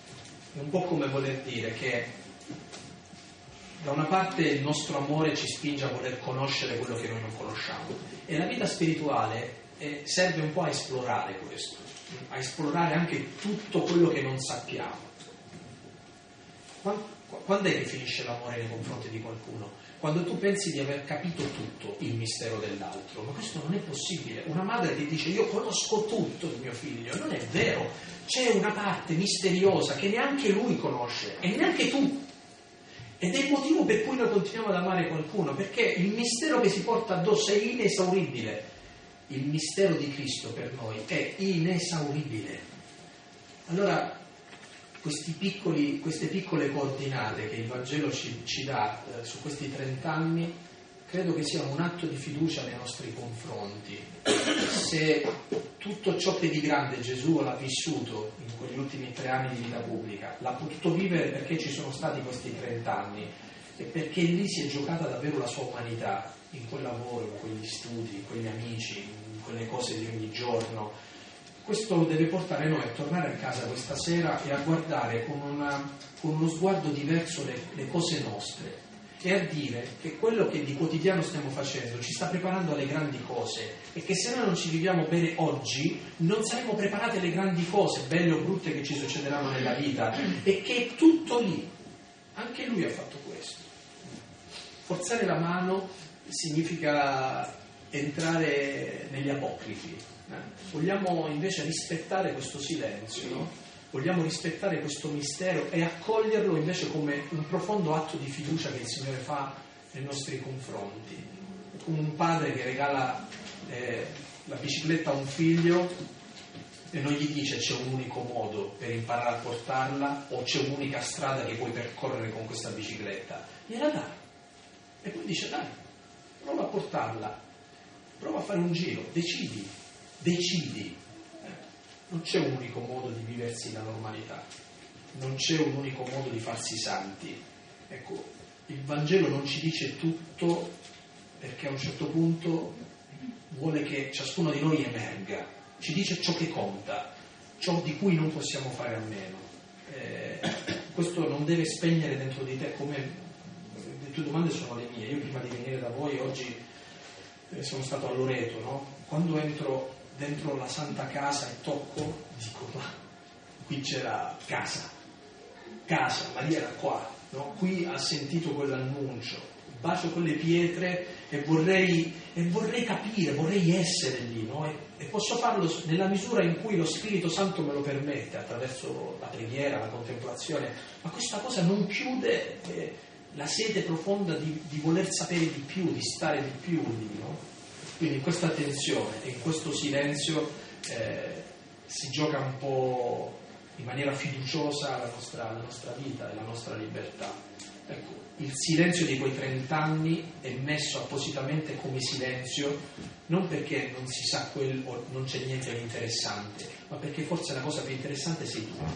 è un po' come voler dire che da una parte il nostro amore ci spinge a voler conoscere quello che noi non conosciamo, e la vita spirituale eh, serve un po' a esplorare questo, a esplorare anche tutto quello che non sappiamo. Quando, quando è che finisce l'amore nei confronti di qualcuno? Quando tu pensi di aver capito tutto il mistero dell'altro. Ma questo non è possibile. Una madre ti dice: io conosco tutto di mio figlio. Non è vero, c'è una parte misteriosa che neanche lui conosce e neanche tu. Ed è il motivo per cui noi continuiamo ad amare qualcuno, perché il mistero che si porta addosso è inesauribile. Il mistero di Cristo per noi è inesauribile. Allora questi piccoli, queste piccole coordinate che il Vangelo ci, ci dà eh, su questi trent'anni credo che siano un atto di fiducia nei nostri confronti. Se tutto ciò che di grande Gesù l'ha vissuto in quegli ultimi tre anni di vita pubblica, l'ha potuto vivere perché ci sono stati questi trent'anni e perché lì si è giocata davvero la sua umanità, in quel lavoro, in quegli studi, in quegli amici, in quelle cose di ogni giorno. Questo deve portare noi a tornare a casa questa sera e a guardare con, una, con uno sguardo diverso le, le cose nostre, e a dire che quello che di quotidiano stiamo facendo ci sta preparando alle grandi cose, e che se noi non ci viviamo bene oggi non saremo preparati alle grandi cose, belle o brutte, che ci succederanno nella vita, e che è tutto lì. Anche lui ha fatto questo. Forzare la mano significa entrare negli apocrifi. Eh? Vogliamo invece rispettare questo silenzio, no? Vogliamo rispettare questo mistero e accoglierlo invece come un profondo atto di fiducia che il Signore fa nei nostri confronti, come un padre che regala eh, la bicicletta a un figlio e non gli dice c'è un unico modo per imparare a portarla o c'è un'unica strada che puoi percorrere con questa bicicletta, gliela dà e poi dice: dai, prova a portarla, prova a fare un giro, decidi decidi, non c'è un unico modo di viversi la normalità.
non c'è un unico modo di farsi santi. Ecco, il Vangelo non ci dice tutto, perché a un certo punto vuole che ciascuno di noi emerga, ci dice ciò che conta, ciò di cui non possiamo fare a meno. Eh, questo non deve spegnere dentro di te, come le tue domande sono le mie. Io prima di venire da voi oggi eh, sono stato a Loreto, no? Quando entro dentro la Santa Casa e tocco, dico, ma qui c'era casa, casa, Maria era qua, no? Qui ha sentito quell'annuncio, bacio quelle pietre e vorrei, e vorrei capire, vorrei essere lì, no? E, e posso farlo nella misura in cui lo Spirito Santo me lo permette, attraverso la preghiera, la contemplazione, ma questa cosa non chiude eh, la sete profonda di, di voler sapere di più, di stare di più lì, no? Quindi in questa tensione e in questo silenzio eh, si gioca un po' in maniera fiduciosa la nostra, la nostra vita e la nostra libertà. Ecco, il silenzio di quei trent'anni è messo appositamente come silenzio, non perché non si sa quel, o non c'è niente di interessante, ma perché forse la cosa più interessante sei tu.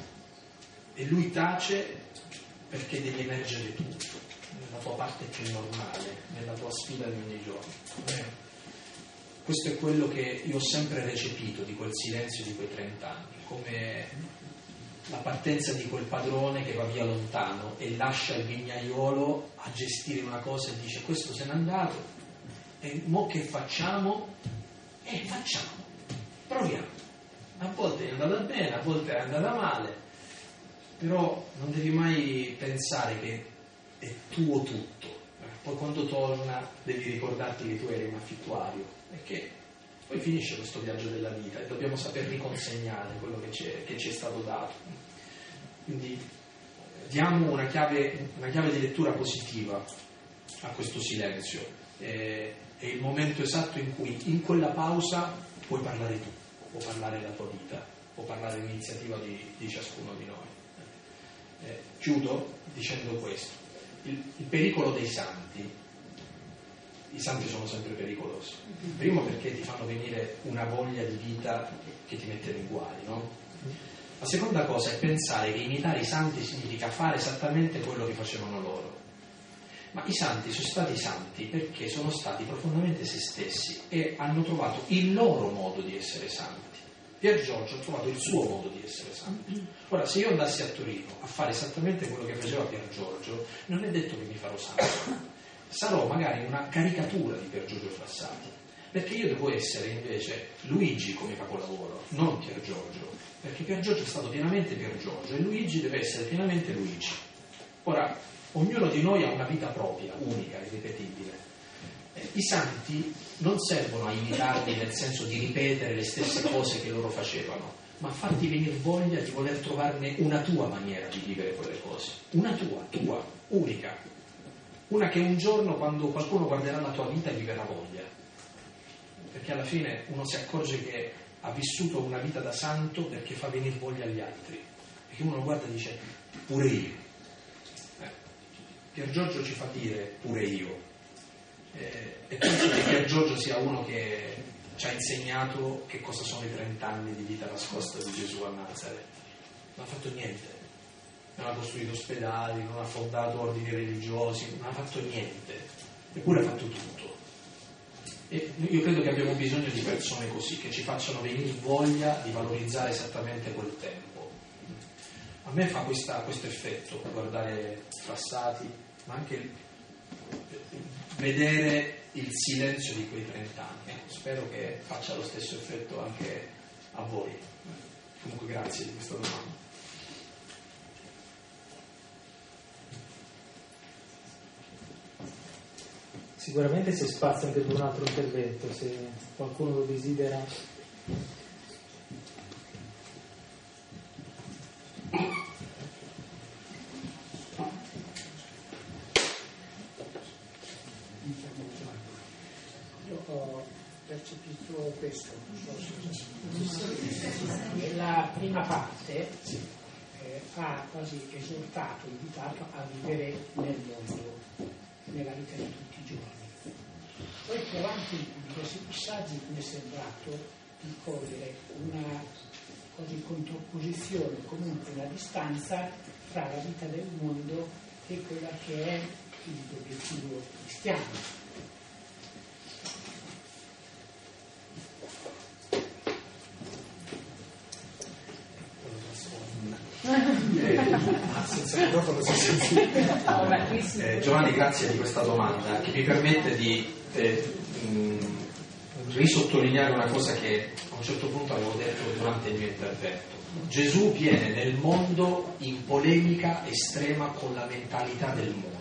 E lui tace perché devi emergere tu, nella tua parte più normale, nella tua sfida di ogni giorno. Questo è quello che io ho sempre recepito di quel silenzio di quei trent'anni, come la partenza di quel padrone che va via lontano e lascia il vignaiolo a gestire una cosa e dice: questo se n'è andato, e mo che facciamo? E facciamo, proviamo. A volte è andata bene, a volte è andata male, però non devi mai pensare che è tuo tutto. Poi quando torna devi ricordarti che tu eri un affittuario, perché poi finisce questo viaggio della vita e dobbiamo saper riconsegnare quello che, c'è, che ci è stato dato. Quindi diamo una chiave, una chiave di lettura positiva a questo silenzio. È, è il momento esatto in cui in quella pausa puoi parlare tu, può parlare la tua vita, può parlare l'iniziativa di, di ciascuno di noi. Eh, chiudo dicendo questo. Il, il pericolo dei santi, i santi sono sempre pericolosi. Primo perché ti fanno venire una voglia di vita che ti mette nei guai, no? La seconda cosa è pensare che imitare i santi significa fare esattamente quello che facevano loro. Ma i santi sono stati santi perché sono stati profondamente se stessi e hanno trovato il loro modo di essere santi. Pier Giorgio ha trovato il suo modo di essere santo. Ora, se io andassi a Torino a fare esattamente quello che faceva Pier Giorgio, non è detto che mi farò santo. Sarò magari una caricatura di Pier Giorgio Frassati, perché io devo essere invece Luigi come capolavoro, non Pier Giorgio, perché Pier Giorgio è stato pienamente Pier Giorgio e Luigi deve essere pienamente Luigi. Ora, ognuno di noi ha una vita propria, unica, irripetibile. I santi non servono a imitarli nel senso di ripetere le stesse cose che loro facevano, ma a farti venire voglia di voler trovarne una tua maniera di vivere quelle cose, una tua, tua, unica, una che un giorno quando qualcuno guarderà la tua vita gli verrà voglia, perché alla fine uno si accorge che ha vissuto una vita da santo perché fa venire voglia agli altri, perché uno guarda e dice pure io. eh. Pier Giorgio ci fa dire pure io. Eh, e penso che Pier Giorgio sia uno che ci ha insegnato che cosa sono i trent'anni di vita nascosta di Gesù a Nazareth. Non ha fatto niente, non ha costruito ospedali, non ha fondato ordini religiosi, non ha fatto niente, eppure ha fatto tutto. E io credo che abbiamo bisogno di persone così, che ci facciano venire voglia di valorizzare esattamente quel tempo. A me fa questa, questo effetto guardare Frassati, ma anche vedere il silenzio di quei trent'anni. Spero che faccia lo stesso effetto anche a voi. Comunque grazie di questa domanda.
Sicuramente c'è spazio anche per un altro intervento, se qualcuno lo desidera.
Percepito questo, non so se nella prima parte eh, ha quasi esortato, invitato a vivere nel mondo, nella vita di tutti i giorni. Poi più avanti in diversi passaggi mi è sembrato di cogliere una così contrapposizione, comunque una distanza tra la vita del mondo e quella che è l'obiettivo cristiano.
Eh, Giovanni, grazie di questa domanda che mi permette di eh, mh, risottolineare una cosa che a un certo punto avevo detto durante il mio intervento. Gesù viene nel mondo in polemica estrema con la mentalità del mondo,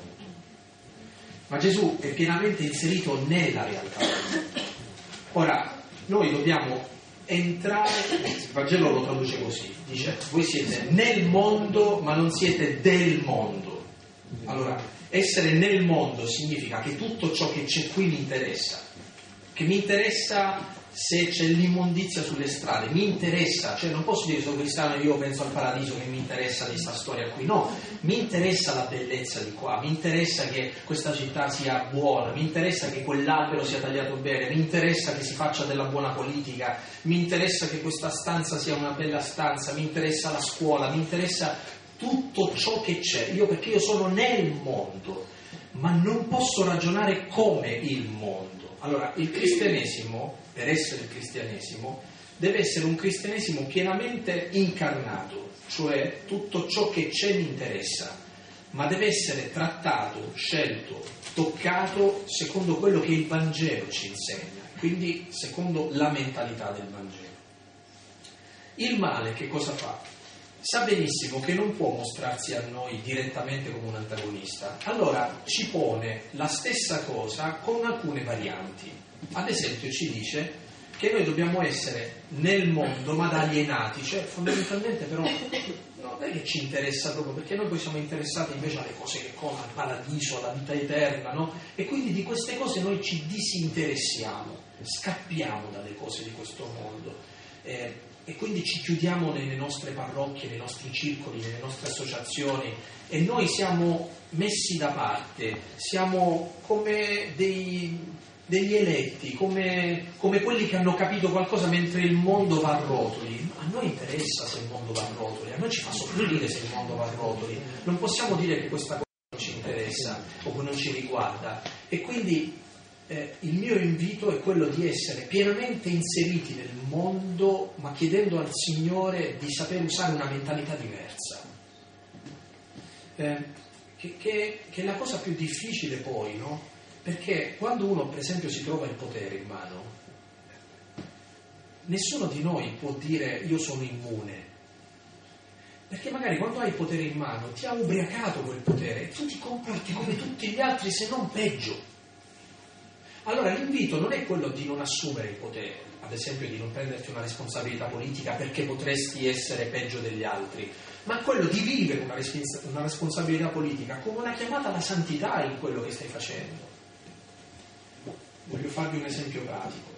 ma Gesù è pienamente inserito nella realtà del mondo. Ora, noi dobbiamo entrare, il Vangelo lo traduce così, dice: voi siete nel mondo ma non siete del mondo. Allora, essere nel mondo significa che tutto ciò che c'è qui mi interessa, che mi interessa se c'è l'immondizia sulle strade, mi interessa, cioè non posso dire sono cristiano e io penso al paradiso che mi interessa di questa storia qui, no, mi interessa la bellezza di qua, mi interessa che questa città sia buona, mi interessa che quell'albero sia tagliato bene, mi interessa che si faccia della buona politica, mi interessa che questa stanza sia una bella stanza, mi interessa la scuola, mi interessa tutto ciò che c'è, io perché io sono nel mondo, ma non posso ragionare come il mondo. Allora, il cristianesimo, per essere il cristianesimo, deve essere un cristianesimo pienamente incarnato, cioè tutto ciò che c'è mi interessa, ma deve essere trattato, scelto, toccato secondo quello che il Vangelo ci insegna, quindi secondo la mentalità del Vangelo. Il male che cosa fa? Sa benissimo che non può mostrarsi a noi direttamente come un antagonista, allora ci pone la stessa cosa con alcune varianti. Ad esempio ci dice che noi dobbiamo essere nel mondo ma da alienati, cioè fondamentalmente però non è che ci interessa proprio, perché noi poi siamo interessati invece alle cose che come al paradiso, alla vita eterna, no? E quindi di queste cose noi ci disinteressiamo, scappiamo dalle cose di questo mondo. Eh, E quindi ci chiudiamo nelle nostre parrocchie, nei nostri circoli, nelle nostre associazioni e noi siamo messi da parte, siamo come dei, degli eletti, come, come quelli che hanno capito qualcosa mentre il mondo va a rotoli. A noi interessa se il mondo va a rotoli, a noi ci fa soffrire se il mondo va a rotoli. Non possiamo dire che questa cosa non ci interessa o che non ci riguarda. E quindi Eh, il mio invito è quello di essere pienamente inseriti nel mondo, ma chiedendo al Signore di saper usare una mentalità diversa. Eh, che, che, che è la cosa più difficile poi, no? Perché quando uno, per esempio, si trova il potere in mano, nessuno di noi può dire io sono immune. Perché magari quando hai il potere in mano ti ha ubriacato quel potere e tu ti comporti come tutti gli altri, se non peggio. Allora l'invito non è quello di non assumere il potere, ad esempio di non prenderti una responsabilità politica perché potresti essere peggio degli altri, ma quello di vivere una, respons- una responsabilità politica come una chiamata alla santità in quello che stai facendo. Voglio farvi un esempio pratico.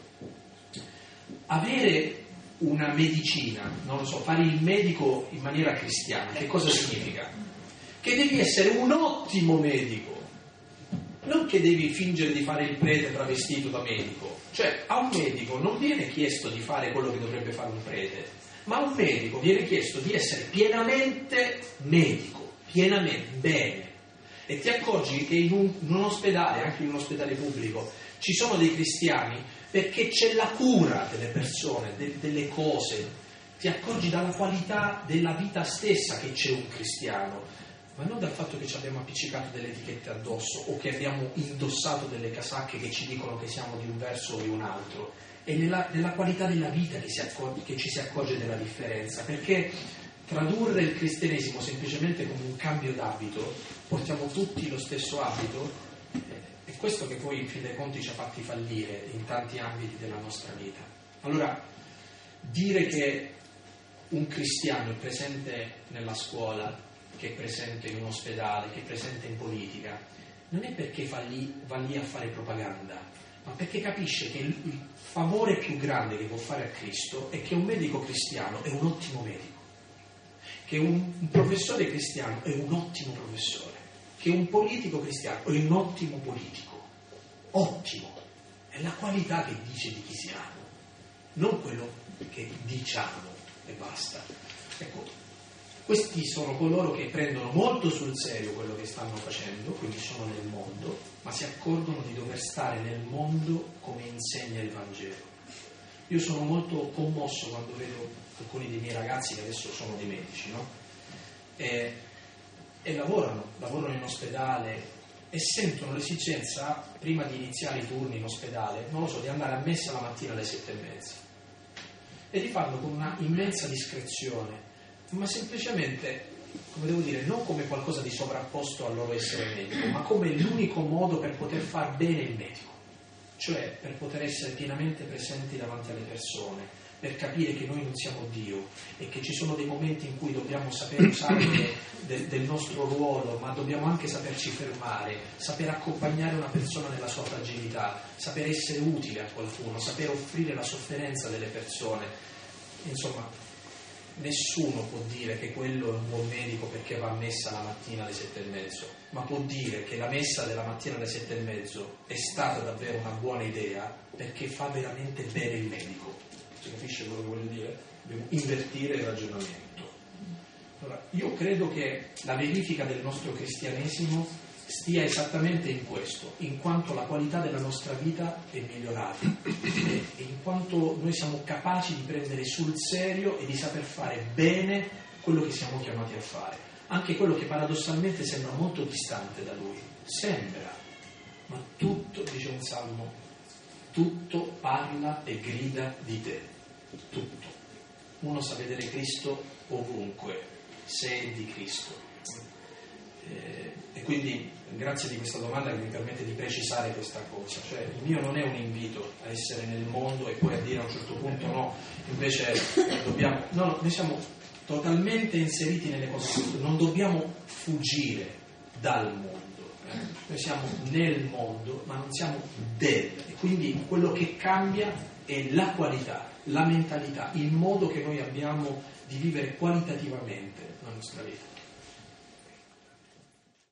Avere una medicina, non lo so, fare il medico in maniera cristiana, che cosa significa? Che devi essere un ottimo medico. Non che devi fingere di fare il prete travestito da medico, cioè a un medico non viene chiesto di fare quello che dovrebbe fare un prete, ma a un medico viene chiesto di essere pienamente medico, pienamente bene. E ti accorgi che in un, in un ospedale, anche in un ospedale pubblico, ci sono dei cristiani perché c'è la cura delle persone, de, delle cose, ti accorgi dalla qualità della vita stessa che c'è un cristiano. Ma non dal fatto che ci abbiamo appiccicato delle etichette addosso o che abbiamo indossato delle casacche che ci dicono che siamo di un verso o di un altro, è nella, nella qualità della vita che, si accorge, che ci si accorge della differenza, perché tradurre il cristianesimo semplicemente come un cambio d'abito, portiamo tutti lo stesso abito, è questo che poi in fin dei conti ci ha fatti fallire in tanti ambiti della nostra vita. Allora, dire che un cristiano è presente nella scuola, che è presente in un ospedale, che è presente in politica, non è perché va lì, va lì a fare propaganda, ma perché capisce che il, il favore più grande che può fare a Cristo è che un medico cristiano è un ottimo medico, che un, un professore cristiano è un ottimo professore, che un politico cristiano è un ottimo politico. Ottimo, è la qualità che dice di chi siamo.
non quello che diciamo e basta. Ecco, questi sono coloro che prendono molto sul serio quello che stanno facendo, quindi sono nel mondo, ma si accorgono di dover stare nel mondo come insegna il Vangelo. Io sono molto commosso quando vedo alcuni dei miei ragazzi che adesso sono dei medici, no? E, e lavorano, lavorano in ospedale e sentono l'esigenza, prima di iniziare i turni in ospedale, non lo so, di andare a messa la mattina alle sette e mezza. E li fanno con una immensa discrezione, ma semplicemente, come devo dire, non come qualcosa di sovrapposto al loro essere medico, ma come l'unico modo per poter far bene il medico, cioè per poter essere pienamente presenti davanti alle persone, per capire che noi non siamo Dio e che ci sono dei momenti in cui dobbiamo sapere usare de, de, del nostro ruolo, ma dobbiamo anche saperci fermare, saper accompagnare una persona nella sua fragilità, saper essere utile a qualcuno, saper offrire la sofferenza delle persone. Insomma, nessuno può dire che quello è un buon medico perché va a messa la mattina alle sette e mezzo, ma può dire che la messa della mattina alle sette e mezzo è stata davvero una buona idea perché fa veramente bene il medico. Si capisce quello che voglio dire? Dobbiamo invertire il ragionamento. Allora, io credo che la verifica del nostro cristianesimo stia esattamente in questo, in quanto la qualità della nostra vita è migliorata e in quanto noi siamo capaci di prendere sul serio e di saper fare bene quello che siamo chiamati a fare, anche quello che paradossalmente sembra molto distante da Lui. Sembra, ma tutto, dice un salmo, tutto parla e grida di te, tutto. Uno sa vedere Cristo ovunque, se è di Cristo. Eh, e quindi grazie di questa domanda che mi permette di precisare questa cosa, cioè il mio non è un invito a essere nel mondo e poi a dire a un certo punto no, invece dobbiamo, no, noi siamo totalmente inseriti nelle cose, non dobbiamo fuggire dal mondo. Noi siamo nel mondo, ma non siamo del, e quindi quello che cambia è la qualità, la mentalità, il modo che noi abbiamo di vivere qualitativamente la nostra vita.